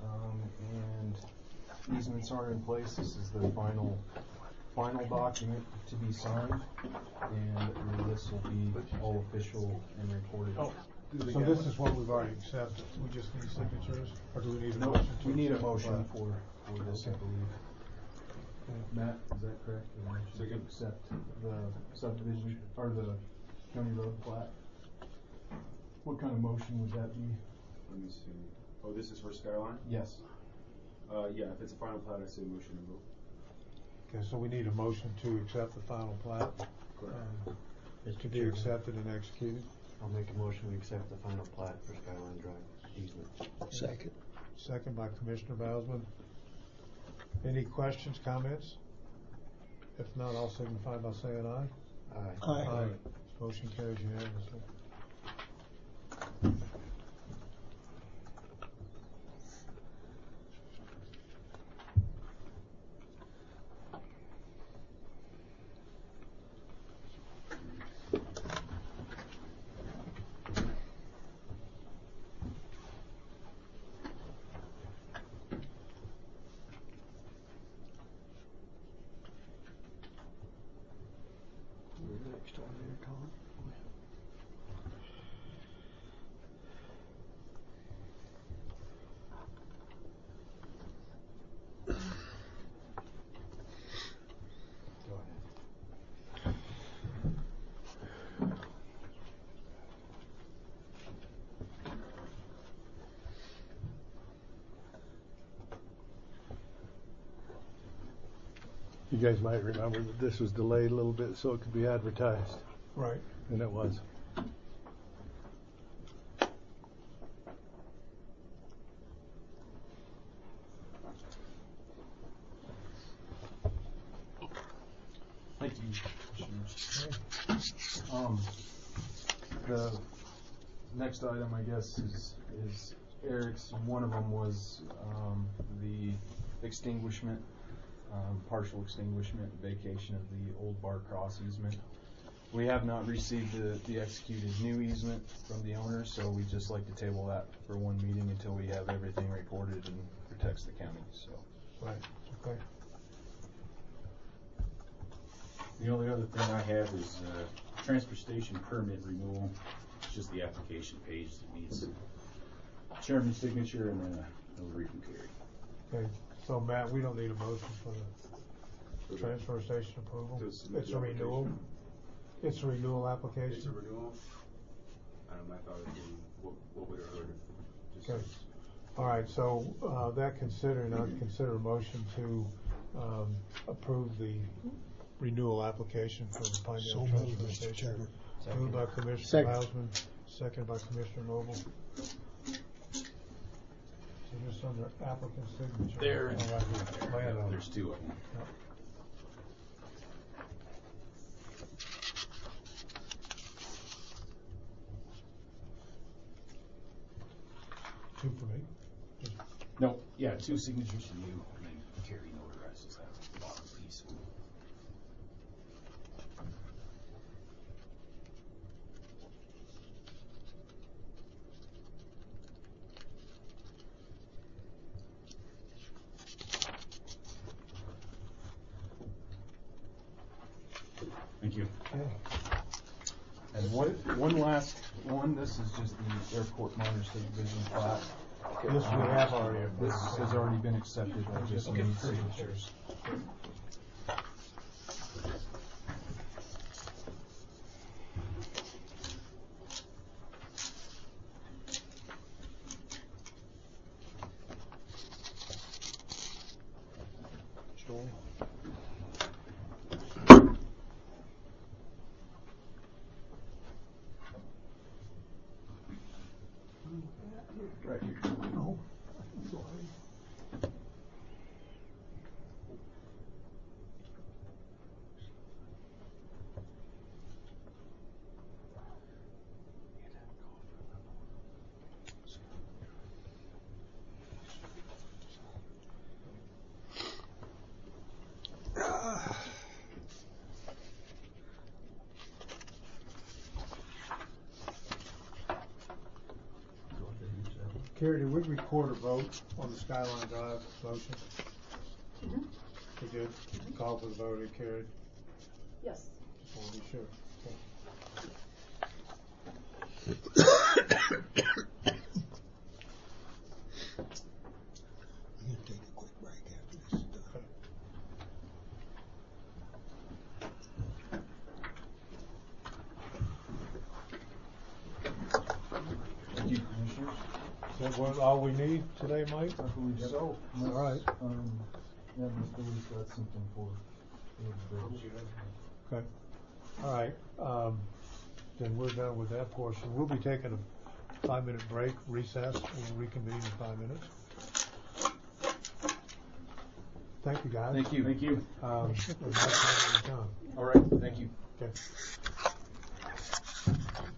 [SPEAKER 12] and easements are in place. This is the final document to be signed, and this will be all official and recorded.
[SPEAKER 2] Oh, so this is what we've already accepted. We just need signatures, or do we need a
[SPEAKER 12] No,
[SPEAKER 2] motion?
[SPEAKER 12] we need a motion for this, I believe. Matt, is that correct? To accept the subdivision or the county road plat. What kind of motion would that be?
[SPEAKER 7] Let me see. Oh, this is for Skyline?
[SPEAKER 12] Yes.
[SPEAKER 7] Yeah, if it's a final plat, I say motion to vote.
[SPEAKER 2] Okay, so we need a motion to accept the final plat. To be accepted and executed.
[SPEAKER 11] I'll make a motion we accept the final plat for Skyline Drive easement.
[SPEAKER 1] Second.
[SPEAKER 2] Second by Commissioner Bausman. Any questions, comments? If not, I'll signify by saying aye.
[SPEAKER 11] Aye.
[SPEAKER 1] Aye.
[SPEAKER 2] Motion carries unanimously.
[SPEAKER 1] Next on there, Tom.
[SPEAKER 2] Go ahead.
[SPEAKER 13] You guys might remember that this was delayed a little bit so it could be advertised,
[SPEAKER 2] Right.
[SPEAKER 13] and it was.
[SPEAKER 12] Thank you, Commissioners. The next item, I guess, is Eric's. One of them was the extinguishment, partial extinguishment, vacation of the old Bar Cross easement. We have not received the executed new easement from the owner, so we'd just like to table that for one meeting until we have everything recorded and protects the county. So.
[SPEAKER 2] Right. Okay.
[SPEAKER 14] The only other thing I have is transfer station permit renewal. It's just the application page that needs chairman's signature and then a notary from Kerry.
[SPEAKER 2] Okay. So Matt, we don't need a motion for the transfer station approval. It's a renewal. It's a renewal application.
[SPEAKER 7] It's a renewal. I thought it would be what we heard.
[SPEAKER 2] Okay. All right. So that considering, I'd consider a motion to approve the renewal application for the Pinedale Transfer Station. Moved by Commissioner Hausman, seconded by Commissioner Noble. So just under applicant's signature.
[SPEAKER 14] There.
[SPEAKER 2] Right.
[SPEAKER 14] There's two of them.
[SPEAKER 2] Yep. Two for me.
[SPEAKER 14] No, yeah, two signatures from you, and then Kerry notarizes that bottom piece. Thank you.
[SPEAKER 2] Okay.
[SPEAKER 12] And one last one. This is just the airport minor subdivision plat.
[SPEAKER 2] This we have already.
[SPEAKER 12] This has already been accepted. I just need signatures.
[SPEAKER 2] Right here. No. Sorry. Carrie, did we record a vote on the Skyline Drive motion?
[SPEAKER 5] Mm-hmm.
[SPEAKER 2] We did. Call for the vote, it carried.
[SPEAKER 5] Yes.
[SPEAKER 2] Just want to be sure.
[SPEAKER 1] I'm going to take a quick break after this is done.
[SPEAKER 12] Thank you, Commissioners.
[SPEAKER 2] Is that what all we need today, Mike?
[SPEAKER 12] I believe so.
[SPEAKER 2] All right.
[SPEAKER 12] Yeah, Mr. Lee's got something for the
[SPEAKER 2] Okay. All right. Then we're done with that portion. We'll be taking a 5-minute break, recess. We'll reconvene in 5 minutes. Thank you, guys.
[SPEAKER 12] Thank you.
[SPEAKER 14] Thank you.
[SPEAKER 2] All
[SPEAKER 14] All right, thank you.
[SPEAKER 2] Okay.